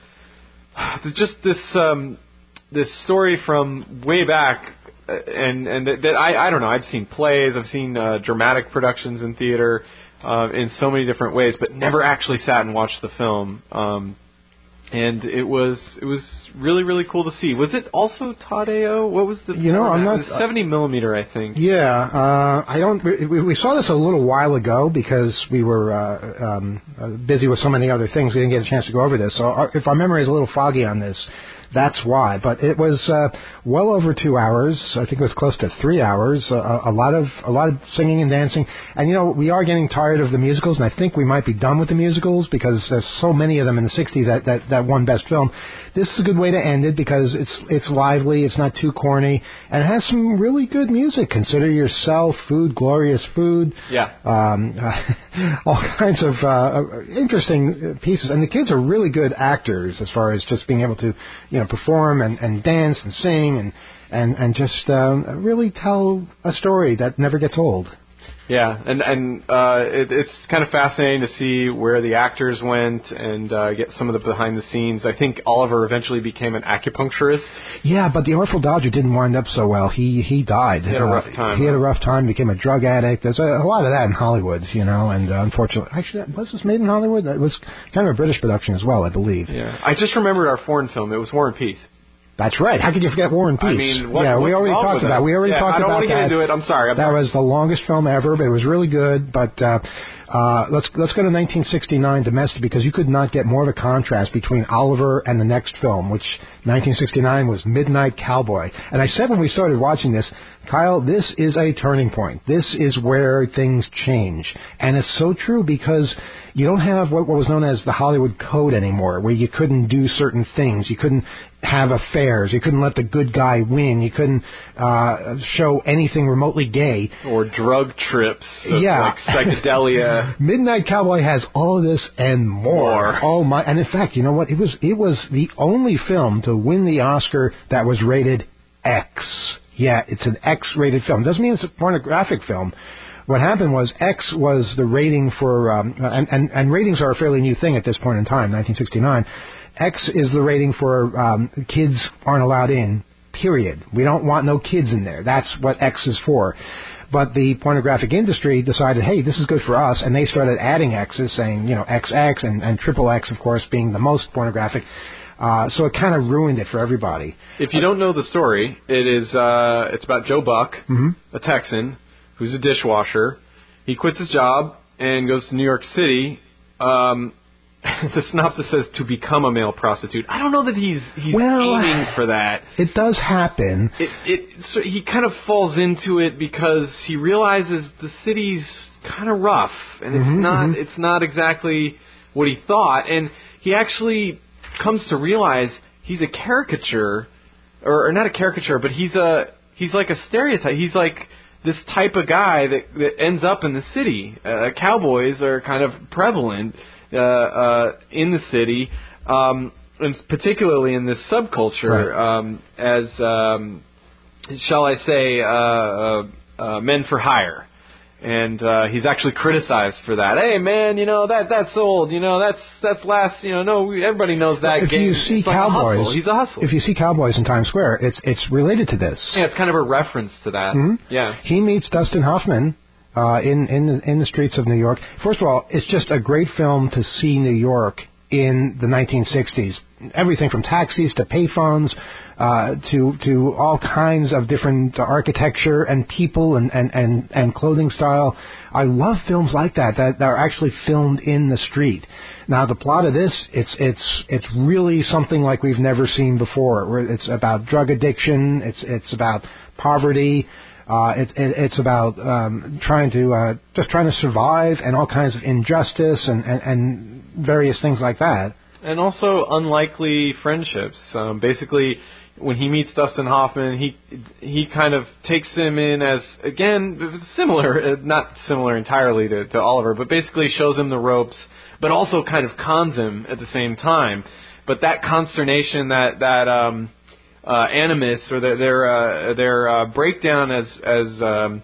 Speaker 2: just this um, this story from way back, and and that, that I I don't know. I've seen plays, I've seen uh, dramatic productions in theater uh, in so many different ways, but never actually sat and watched the film. Um, and it was it was really really cool to see. Was it also Tadeo? What was the
Speaker 1: you know
Speaker 2: format?
Speaker 1: I'm not
Speaker 2: It was seventy millimeter, I think.
Speaker 1: Yeah, uh, I don't. We, we saw this a little while ago because we were uh, um, uh, busy with so many other things. We didn't get a chance to go over this. So our, if our memory is a little foggy on this, that's why. But it was uh, well over two hours. I think it was close to three hours. Uh, a lot of a lot of singing and dancing. And you know, we are getting tired of the musicals, and I think we might be done with the musicals because there's so many of them in the sixties that that, that won Best Film. This is a good way to end it because it's it's lively, it's not too corny, and it has some really good music. Consider Yourself, Food, Glorious Food.
Speaker 2: Yeah.
Speaker 1: Um, uh, all kinds of uh, interesting pieces, and the kids are really good actors as far as just being able to, you know, perform and, and dance and sing and and and just um, really tell a story that never gets old.
Speaker 2: Yeah, and and uh, it, it's kind of fascinating to see where the actors went and uh, get some of the behind the scenes. I think Oliver eventually became an acupuncturist.
Speaker 1: Yeah, but the Artful Dodger didn't wind up so well. He he died.
Speaker 2: He had a rough
Speaker 1: uh,
Speaker 2: time.
Speaker 1: He had a rough time. Became a drug addict. There's a, a lot of that in Hollywood, you know. And uh, unfortunately, actually, was this made in Hollywood? It was kind of a British production as well, I believe.
Speaker 2: Yeah, I just remembered our foreign film. It was War and Peace.
Speaker 1: That's right. How could you forget War and Peace?
Speaker 2: I mean, what,
Speaker 1: yeah, we
Speaker 2: what's
Speaker 1: already
Speaker 2: wrong
Speaker 1: talked
Speaker 2: with
Speaker 1: about.
Speaker 2: that?
Speaker 1: We already
Speaker 2: yeah,
Speaker 1: talked
Speaker 2: I don't
Speaker 1: about
Speaker 2: want to get
Speaker 1: that.
Speaker 2: into it. I'm sorry. I'm
Speaker 1: that
Speaker 2: sorry.
Speaker 1: was the longest film ever, but it was really good. But uh, uh, let's let's go to nineteen sixty-nine domestic because you could not get more of a contrast between Oliver and the next film, which nineteen sixty-nine was Midnight Cowboy. And I said when we started watching this, Kyle, this is a turning point. This is where things change, and it's so true because you don't have what, what was known as the Hollywood Code anymore, where you couldn't do certain things. You couldn't have affairs. You couldn't let the good guy win. You couldn't uh, show anything remotely gay.
Speaker 2: Or drug trips. Of
Speaker 1: Yeah.
Speaker 2: Like psychedelia.
Speaker 1: Midnight Cowboy has all of this and more.
Speaker 2: More.
Speaker 1: Oh my! And in fact, you know what? It was it was the only film to win the Oscar that was rated X. Yeah, it's an X-rated film. Doesn't mean it's a pornographic film. What happened was X was the rating for, um, and, and, and ratings are a fairly new thing at this point in time, nineteen sixty-nine. X is the rating for um, kids aren't allowed in, period. We don't want no kids in there. That's what X is for. But the pornographic industry decided, hey, this is good for us, and they started adding X's, saying, you know, X X and, and triple X, of course, being the most pornographic. Uh, so it kind of ruined it for everybody.
Speaker 2: If you don't know the story, it is uh, it's about Joe Buck,
Speaker 1: mm-hmm.
Speaker 2: a Texan, who's a dishwasher. He quits his job and goes to New York City. Um, the synopsis says to become a male prostitute. I don't know that he's he's
Speaker 1: well,
Speaker 2: aiming for that.
Speaker 1: It does happen.
Speaker 2: It it so he kind of falls into it because he realizes the city's kind of rough and it's
Speaker 1: mm-hmm,
Speaker 2: not
Speaker 1: mm-hmm.
Speaker 2: it's not exactly what he thought, and he actually comes to realize he's a caricature, or, or not a caricature, but he's a he's like a stereotype. He's like this type of guy that, that ends up in the city. Uh, cowboys are kind of prevalent uh, uh, in the city, um, and particularly in this subculture,
Speaker 1: right.
Speaker 2: um, as um, shall I say, uh, uh, uh, men for hire. And uh, he's actually criticized for that. Hey, man, you know that that's old. You know that's that's last. You know, no, everybody knows that
Speaker 1: if
Speaker 2: game.
Speaker 1: You see
Speaker 2: it's like
Speaker 1: cowboys,
Speaker 2: a hustle. He's a hustler.
Speaker 1: If you see cowboys in Times Square, it's it's related to this.
Speaker 2: Yeah, it's kind of a reference to that.
Speaker 1: Mm-hmm.
Speaker 2: Yeah,
Speaker 1: he meets Dustin Hoffman uh, in in the, in the streets of New York. First of all, it's just a great film to see New York in the nineteen sixties. Everything from taxis to payphones uh, to to all kinds of different architecture and people and, and, and, and clothing style. I love films like that, that that are actually filmed in the street. Now the plot of this, it's it's it's really something like we've never seen before. Where it's about drug addiction, it's it's about poverty. Uh, it, it, it's about um, trying to uh, just trying to survive and all kinds of injustice and, and, and various things like that.
Speaker 2: And also unlikely friendships. Um, basically, when he meets Dustin Hoffman, he he kind of takes him in as, again, similar, not similar entirely to, to Oliver, but basically shows him the ropes, but also kind of cons him at the same time. But that consternation, that that um, uh, animus, or their their, uh, their uh, breakdown as as um,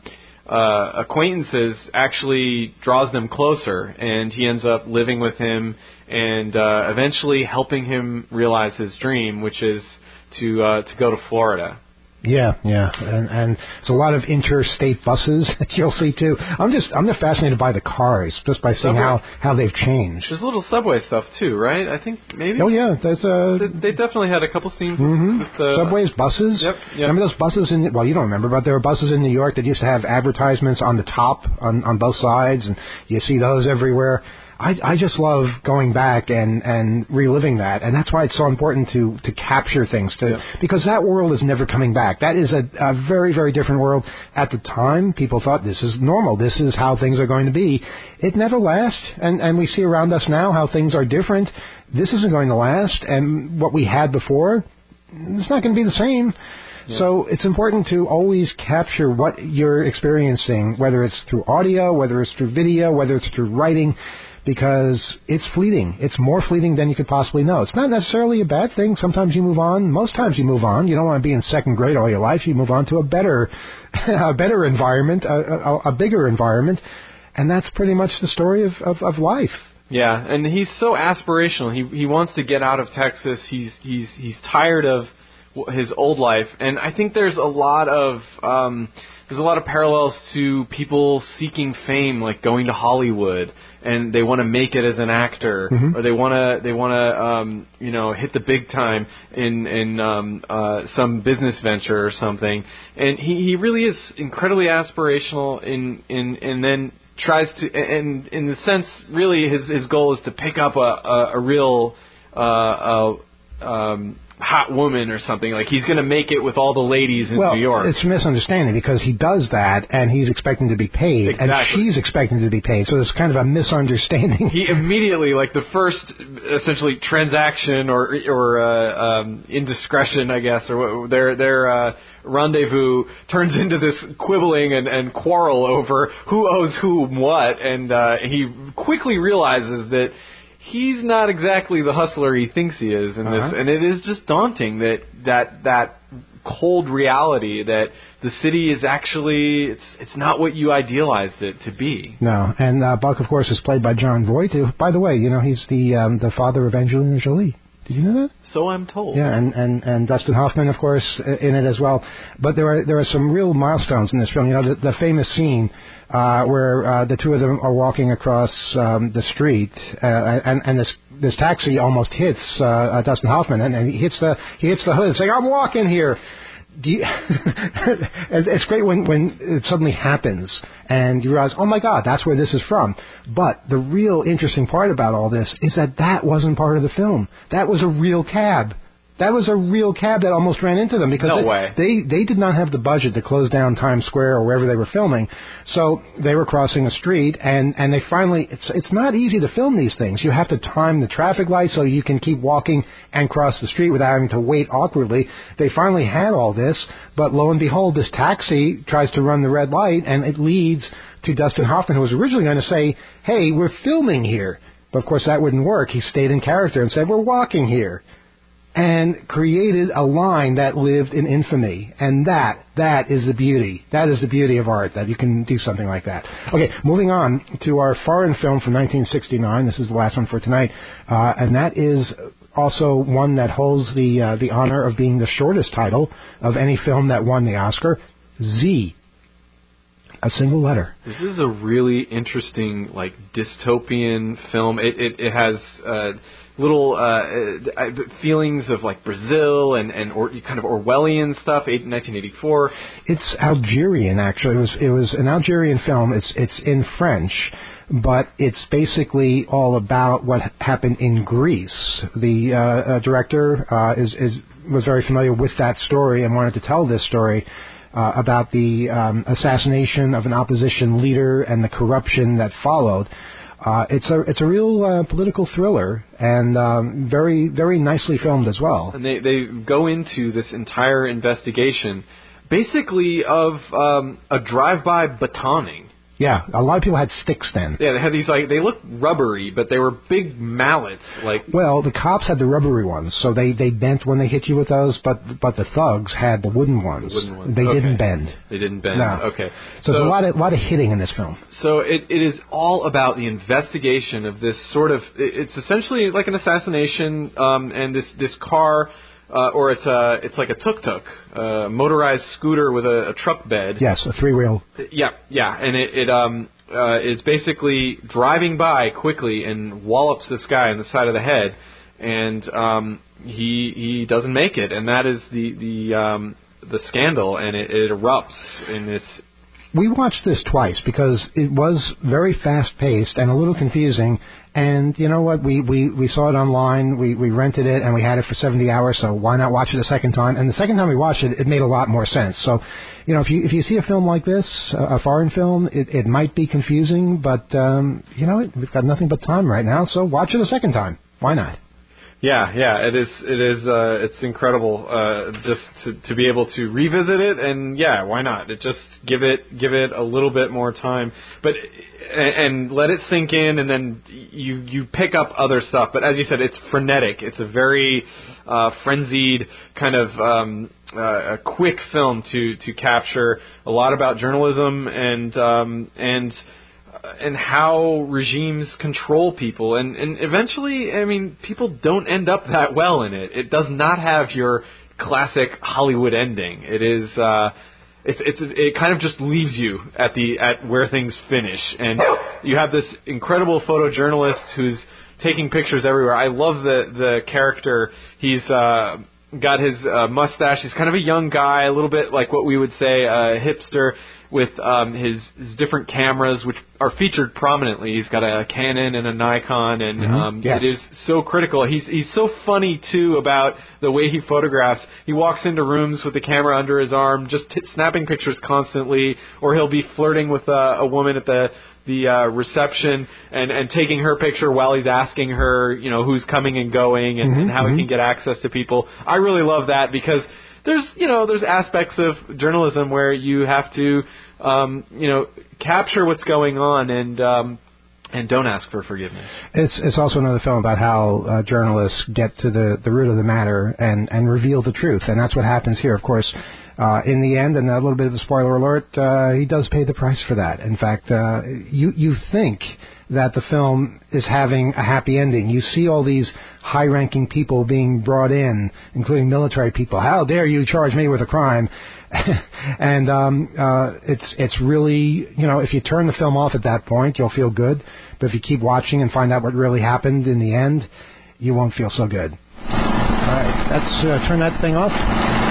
Speaker 2: uh, acquaintances actually draws them closer, and he ends up living with him and uh, eventually helping him realize his dream, which is to uh, to go to Florida.
Speaker 1: Yeah, yeah, and and it's a lot of interstate buses that you'll see too. I'm just I'm just fascinated by the cars, just by seeing
Speaker 2: Subway.
Speaker 1: how, how they've changed.
Speaker 2: There's a little subway stuff too, right? I think maybe.
Speaker 1: Oh yeah, there's a.
Speaker 2: They, they definitely had a couple scenes
Speaker 1: mm-hmm.
Speaker 2: with the
Speaker 1: subways, buses.
Speaker 2: Yep, yep.
Speaker 1: Remember those buses in? Well, you don't remember, but there were buses in New York that used to have advertisements on the top, on on both sides, and you see those everywhere. I, I just love going back and, and reliving that, and that's why it's so important to, to capture things, to,
Speaker 2: yeah.
Speaker 1: because that world is never coming back. That is a, a very, very different world. At the time, people thought this is normal. This is how things are going to be. It never lasts, and, and we see around us now how things are different. This isn't going to last, and what we had before, it's not going to be the same. Yeah. So it's important to always capture what you're experiencing, whether it's through audio, whether it's through video, whether it's through writing, because it's fleeting. It's more fleeting than you could possibly know. It's not necessarily a bad thing. Sometimes you move on. Most times you move on. You don't want to be in second grade all your life. You move on to a better, a better environment, a, a, a bigger environment, and that's pretty much the story of, of, of life.
Speaker 2: Yeah, and he's so aspirational. He he wants to get out of Texas. He's he's he's tired of his old life, and I think there's a lot of um, there's a lot of parallels to people seeking fame, like going to Hollywood, and they want to make it as an actor, mm-hmm. or they want to they want to um, you know hit the big time in in um, uh, some business venture or something. And he, he really is incredibly aspirational in in and then tries to, and in the sense, really his his goal is to pick up a a, a real uh, a, um, hot woman or something. Like he's going to make it with all the ladies in
Speaker 1: well,
Speaker 2: New York.
Speaker 1: It's a misunderstanding because he does that and he's expecting to be paid,
Speaker 2: exactly.
Speaker 1: and she's expecting to be paid. So there's kind of a misunderstanding.
Speaker 2: He immediately, like the first essentially transaction or or uh, um, indiscretion, I guess, or their their uh, rendezvous turns into this quibbling and, and quarrel over who owes whom what, and uh, he quickly realizes that he's not exactly the hustler he thinks he is in
Speaker 1: uh-huh.
Speaker 2: this, and it is just daunting that that that cold reality that the city is actually it's it's not what you idealized it to be.
Speaker 1: No, and uh, Buck, of course, is played by Jon Voight, who, by the way, you know, he's the um, the father of Angelina Jolie. Did you know that?
Speaker 2: So I'm told.
Speaker 1: Yeah, and, and, and Dustin Hoffman, of course, in it as well. But there are there are some real milestones in this film. You know, the, the famous scene uh, where uh, the two of them are walking across um, the street, uh, and and this this taxi almost hits uh, uh, Dustin Hoffman, and, and he hits the he hits the hood, saying, "I'm walking here." Do you, it's great when, when it suddenly happens and you realize, oh my God, that's where this is from. But the real interesting part about all this is that that wasn't part of the film. That was a real cab. That was a real cab that almost ran into them because
Speaker 2: no
Speaker 1: they,
Speaker 2: way.
Speaker 1: they they did not have the budget to close down Times Square or wherever they were filming. So they were crossing a street, and, and they finally, it's it's not easy to film these things. You have to time the traffic lights so you can keep walking and cross the street without having to wait awkwardly. They finally had all this, but lo and behold, this taxi tries to run the red light, and it leads to Dustin Hoffman, who was originally going to say, hey, we're filming here. But of course that wouldn't work. He stayed in character and said, we're walking here. And created a line that lived in infamy. And that, that is the beauty. That is the beauty of art, that you can do something like that. Okay, moving on to our foreign film from nineteen sixty-nine. This is the last one for tonight. Uh, and that is also one that holds the uh, the honor of being the shortest title of any film that won the Oscar, Z. A single letter.
Speaker 2: This is a really interesting, like, dystopian film. It it, it has uh, little uh, feelings of, like, Brazil and, and or, kind of Orwellian stuff, nineteen eighty-four.
Speaker 1: It's Algerian, actually. It was it was an Algerian film. It's it's in French, but it's basically all about what happened in Greece. The uh, uh, director uh, is is was very familiar with that story and wanted to tell this story. Uh, about the um, assassination of an opposition leader and the corruption that followed. Uh, it's a it's a real uh, political thriller and um, very very nicely filmed as well.
Speaker 2: And they they go into this entire investigation, basically of um, a drive-by batoning.
Speaker 1: Yeah, a lot of people had sticks then.
Speaker 2: Yeah, they had these, like, they looked rubbery, but they were big mallets. Like,
Speaker 1: well, the cops had the rubbery ones, so they, they bent when they hit you with those, but but the thugs had the wooden ones.
Speaker 2: The wooden ones.
Speaker 1: They
Speaker 2: okay.
Speaker 1: didn't bend.
Speaker 2: They didn't bend.
Speaker 1: No.
Speaker 2: Okay.
Speaker 1: So, so there's a lot of, lot of hitting in this film.
Speaker 2: So it, it is all about the investigation of this sort of, it's essentially like an assassination, um, and this, this car... Uh, or it's a, it's like a tuk-tuk, a motorized scooter with a, a truck bed.
Speaker 1: Yes, a three-wheel.
Speaker 2: Yeah, yeah, and it, it um, uh, it's basically driving by quickly and wallops this guy on the side of the head, and um, he he doesn't make it, and that is the the um, the scandal, and it, it erupts in this.
Speaker 1: We watched this twice because it was very fast-paced and a little confusing. And you know what? We, we, we saw it online. We, we rented it, and we had it for seventy hours. So why not watch it a second time? And the second time we watched it, it made a lot more sense. So, you know, if you if you see a film like this, a foreign film, it, it might be confusing, but um, you know, we've got nothing but time right now. So watch it a second time. Why not?
Speaker 2: Yeah, yeah, it is. It is. Uh, it's incredible uh, just to, to be able to revisit it, and yeah, why not? It just give it give it a little bit more time, but and, and let it sink in, and then you you pick up other stuff. But as you said, it's frenetic. It's a very uh, frenzied kind of um, uh, a quick film to to capture a lot about journalism and um, and. and how regimes control people. And, and eventually, I mean, people don't end up that well in it. It does not have your classic Hollywood ending. It is, uh, it's, it's, it kind of just leaves you at the, at where things finish. And you have this incredible photojournalist who's taking pictures everywhere. I love the, the character. He's, uh, got his uh, mustache. He's kind of a young guy, a little bit like what we would say a hipster, with um, his, his different cameras, which are featured prominently. He's got a Canon and a Nikon, and
Speaker 1: mm-hmm.
Speaker 2: um,
Speaker 1: yes.
Speaker 2: it is so critical. He's he's so funny, too, about the way he photographs. He walks into rooms with the camera under his arm, just t- snapping pictures constantly, or he'll be flirting with uh, a woman at the the uh, reception and, and taking her picture while he's asking her, you know, who's coming and going and,
Speaker 1: mm-hmm.
Speaker 2: and how
Speaker 1: mm-hmm.
Speaker 2: he can get access to people. I really love that because there's, you know, there's aspects of journalism where you have to, um, you know, capture what's going on and um, and don't ask for forgiveness. It's
Speaker 1: it's also another film about how uh, journalists get to the, the root of the matter and, and reveal the truth, and that's what happens here. Of course, uh, in the end, and a little bit of a spoiler alert, uh, he does pay the price for that. In fact, uh, you you think that the film is having a happy ending. You see all these high-ranking people being brought in, including military people. How dare you charge me with a crime? and um, uh, it's it's really, you know, if you turn the film off at that point, you'll feel good. But if you keep watching and find out what really happened in the end, you won't feel so good. All right, let's uh, turn that thing off.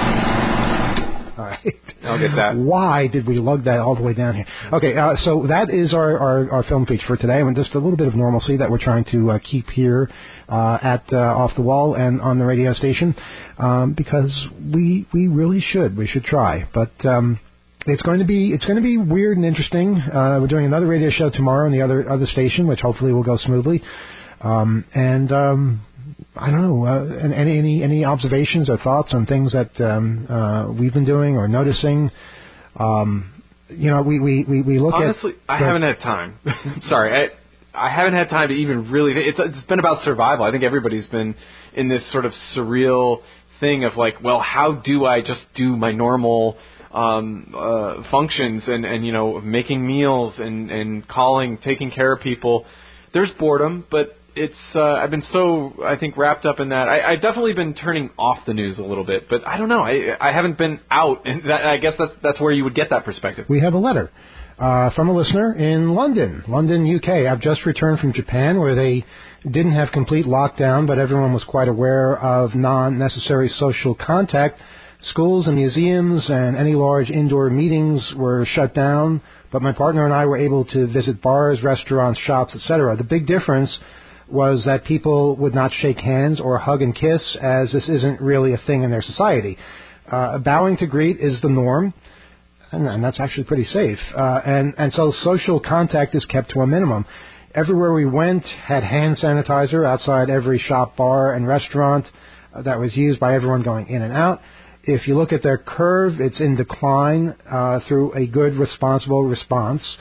Speaker 1: All right.
Speaker 2: I'll get that.
Speaker 1: Why did we lug that all the way down here? Okay, uh, so that is our, our, our film feature for today. I mean, just a little bit of normalcy that we're trying to uh, keep here uh, at uh, Off the Wall and on the radio station, um, because we we really should. We should try. But um, it's going to be it's going to be weird and interesting. Uh, we're doing another radio show tomorrow on the other other station, which hopefully will go smoothly. Um, and um, I don't know. Uh, any any any observations or thoughts on things that um, uh, we've been doing or noticing? Um, you know, we we we, we look
Speaker 2: Honestly,
Speaker 1: at.
Speaker 2: I haven't had time. Sorry, I I haven't had time to even really. It's it's been about survival. I think everybody's been in this sort of surreal thing of like, well, how do I just do my normal um, uh, functions and and you know making meals and and calling, taking care of people. There's boredom, but it's uh, I've been so I think wrapped up in that. I, I've definitely been turning off the news a little bit, but I don't know. I I haven't been out, and that, I guess that's that's where you would get that perspective.
Speaker 1: We have a letter uh, from a listener in London, London, U K. I've just returned from Japan, where they didn't have complete lockdown, but everyone was quite aware of non-necessary social contact. Schools and museums and any large indoor meetings were shut down, but my partner and I were able to visit bars, restaurants, shops, et cetera. The big difference was that people would not shake hands or hug and kiss, as this isn't really a thing in their society. Uh, bowing to greet is the norm, and, and that's actually pretty safe. Uh, and, and so social contact is kept to a minimum. Everywhere we went had hand sanitizer outside every shop, bar, and restaurant uh, that was used by everyone going in and out. If you look at their curve, it's in decline uh, through a good, responsible response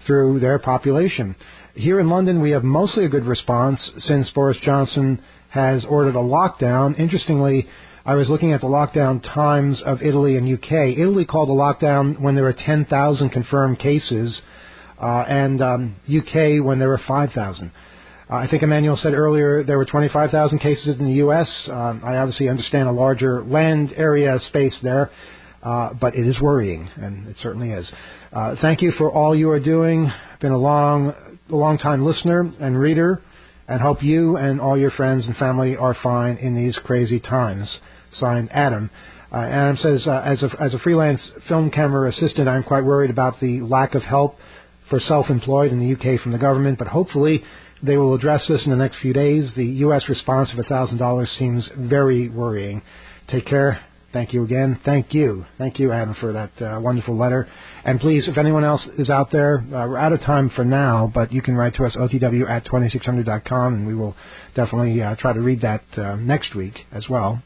Speaker 1: through their population. Here in London, we have mostly a good response since Boris Johnson has ordered a lockdown. Interestingly, I was looking at the lockdown times of Italy and U K. Italy called a lockdown when there were ten thousand confirmed cases, uh, and um, U K when there were five thousand. Uh, I think Emmanuel said earlier there were twenty-five thousand cases in the U S. Um, I obviously understand a larger land area space there, uh, but it is worrying, and it certainly is. Uh, thank you for all you are doing. Been a long, a long time listener and reader, and hope you and all your friends and family are fine in these crazy times. Signed, Adam. Uh, Adam says, uh, as a as a freelance film camera assistant, I'm quite worried about the lack of help for self-employed in the U K from the government, but hopefully they will address this in the next few days. The U S response of one thousand dollars seems very worrying. Take care. Thank you again. Thank you. Thank you, Adam, for that uh, wonderful letter. And please, if anyone else is out there, uh, we're out of time for now, but you can write to us, O T W at twenty-six hundred dot com, and we will definitely uh, try to read that uh, next week as well.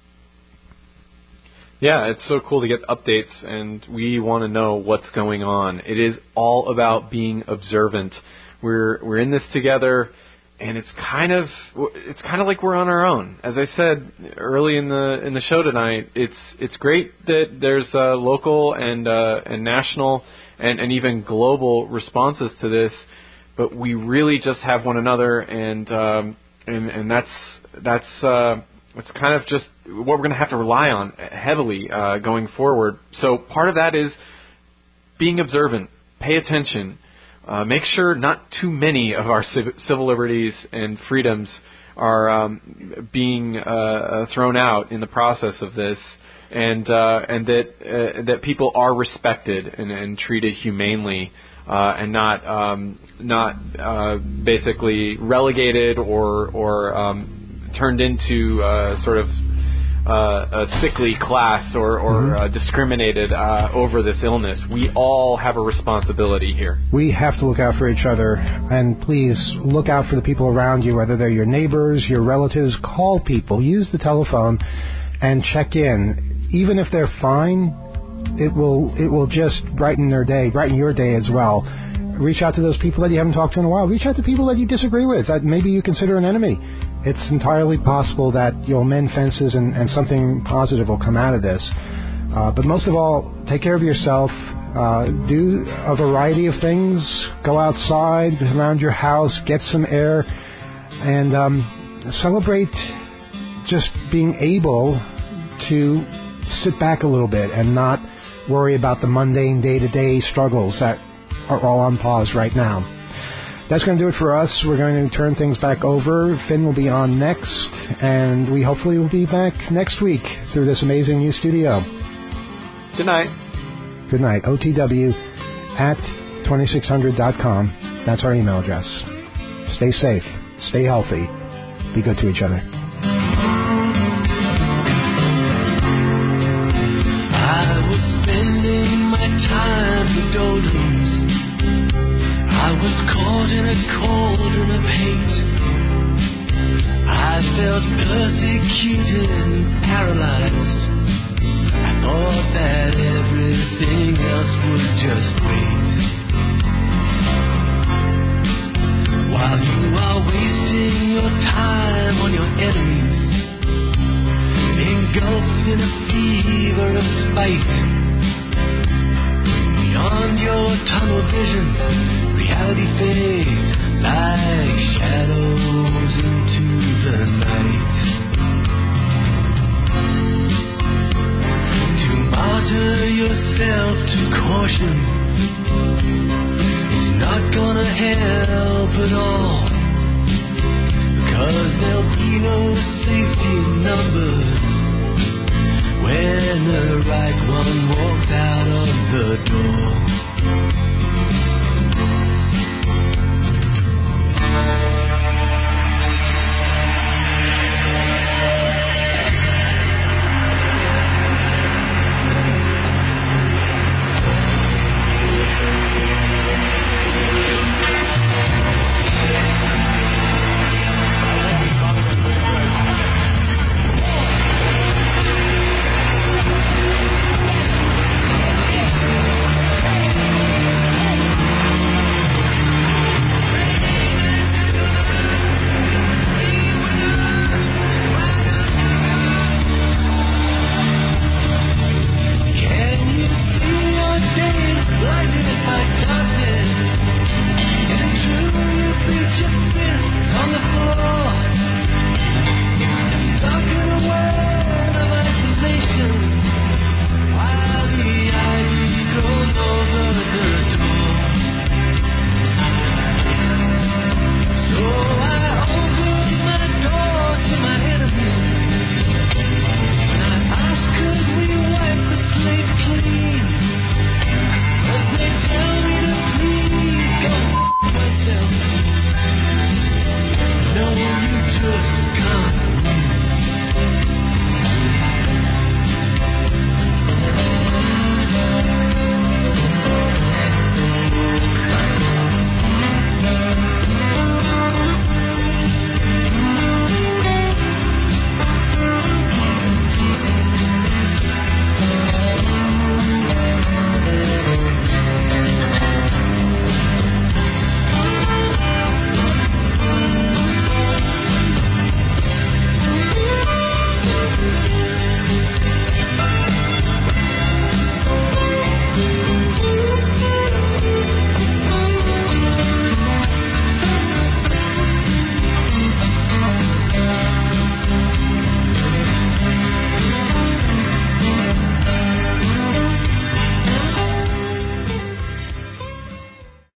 Speaker 2: Yeah, it's so cool to get updates, and we want to know what's going on. It is all about being observant. We're we're in this together, and it's kind of it's kind of like we're on our own. As I said early in the in the show tonight, it's it's great that there's uh, local and uh, and national and, and even global responses to this, but we really just have one another, and um, and and that's that's. Uh, It's kind of just what we're going to have to rely on heavily uh, going forward. So part of that is being observant, pay attention, uh, make sure not too many of our civ- civil liberties and freedoms are um, being uh, thrown out in the process of this, and uh, and that uh, that people are respected and, and treated humanely. Uh, and not um, not uh, basically relegated or or um, turned into uh, sort of uh, a sickly class or, or mm-hmm. uh, discriminated uh, over this illness. We all have a responsibility here. We have to look out for each other, and please look out for the people around you, whether they're your neighbors, your relatives. Call people, use the telephone, and check in. Even if they're fine, it will it will just brighten their day, brighten your day as well. Reach out to those people that you haven't talked to in a while. Reach out to people that you disagree with, that maybe you consider an enemy. It's entirely possible that you'll mend fences and, and something positive will come out of this. Uh, but most of all, take care of yourself. Uh, do a variety of things. Go outside, around your house, get some air, and um, celebrate just being able to sit back a little bit and not worry about the mundane day-to-day struggles that are all on pause right now. That's going to do it for us. We're going to turn things back over. Finn will be on next, and we hopefully will be back next week through this amazing new studio. Good night. Good night. O T W at twenty-six hundred dot com. That's our email address. Stay safe. Stay healthy. Be good to each other. I was spending my time with doldrums. I was caught in a cauldron of hate. I felt persecuted and paralyzed. I thought that everything else would just wait. While you are wasting your time on your enemies, engulfed in a fever of spite. Beyond your tunnel vision, reality fades like shadows into the night. To martyr yourself to caution is not gonna help at all, because there'll be no safety numbers when the right one walks out of the door.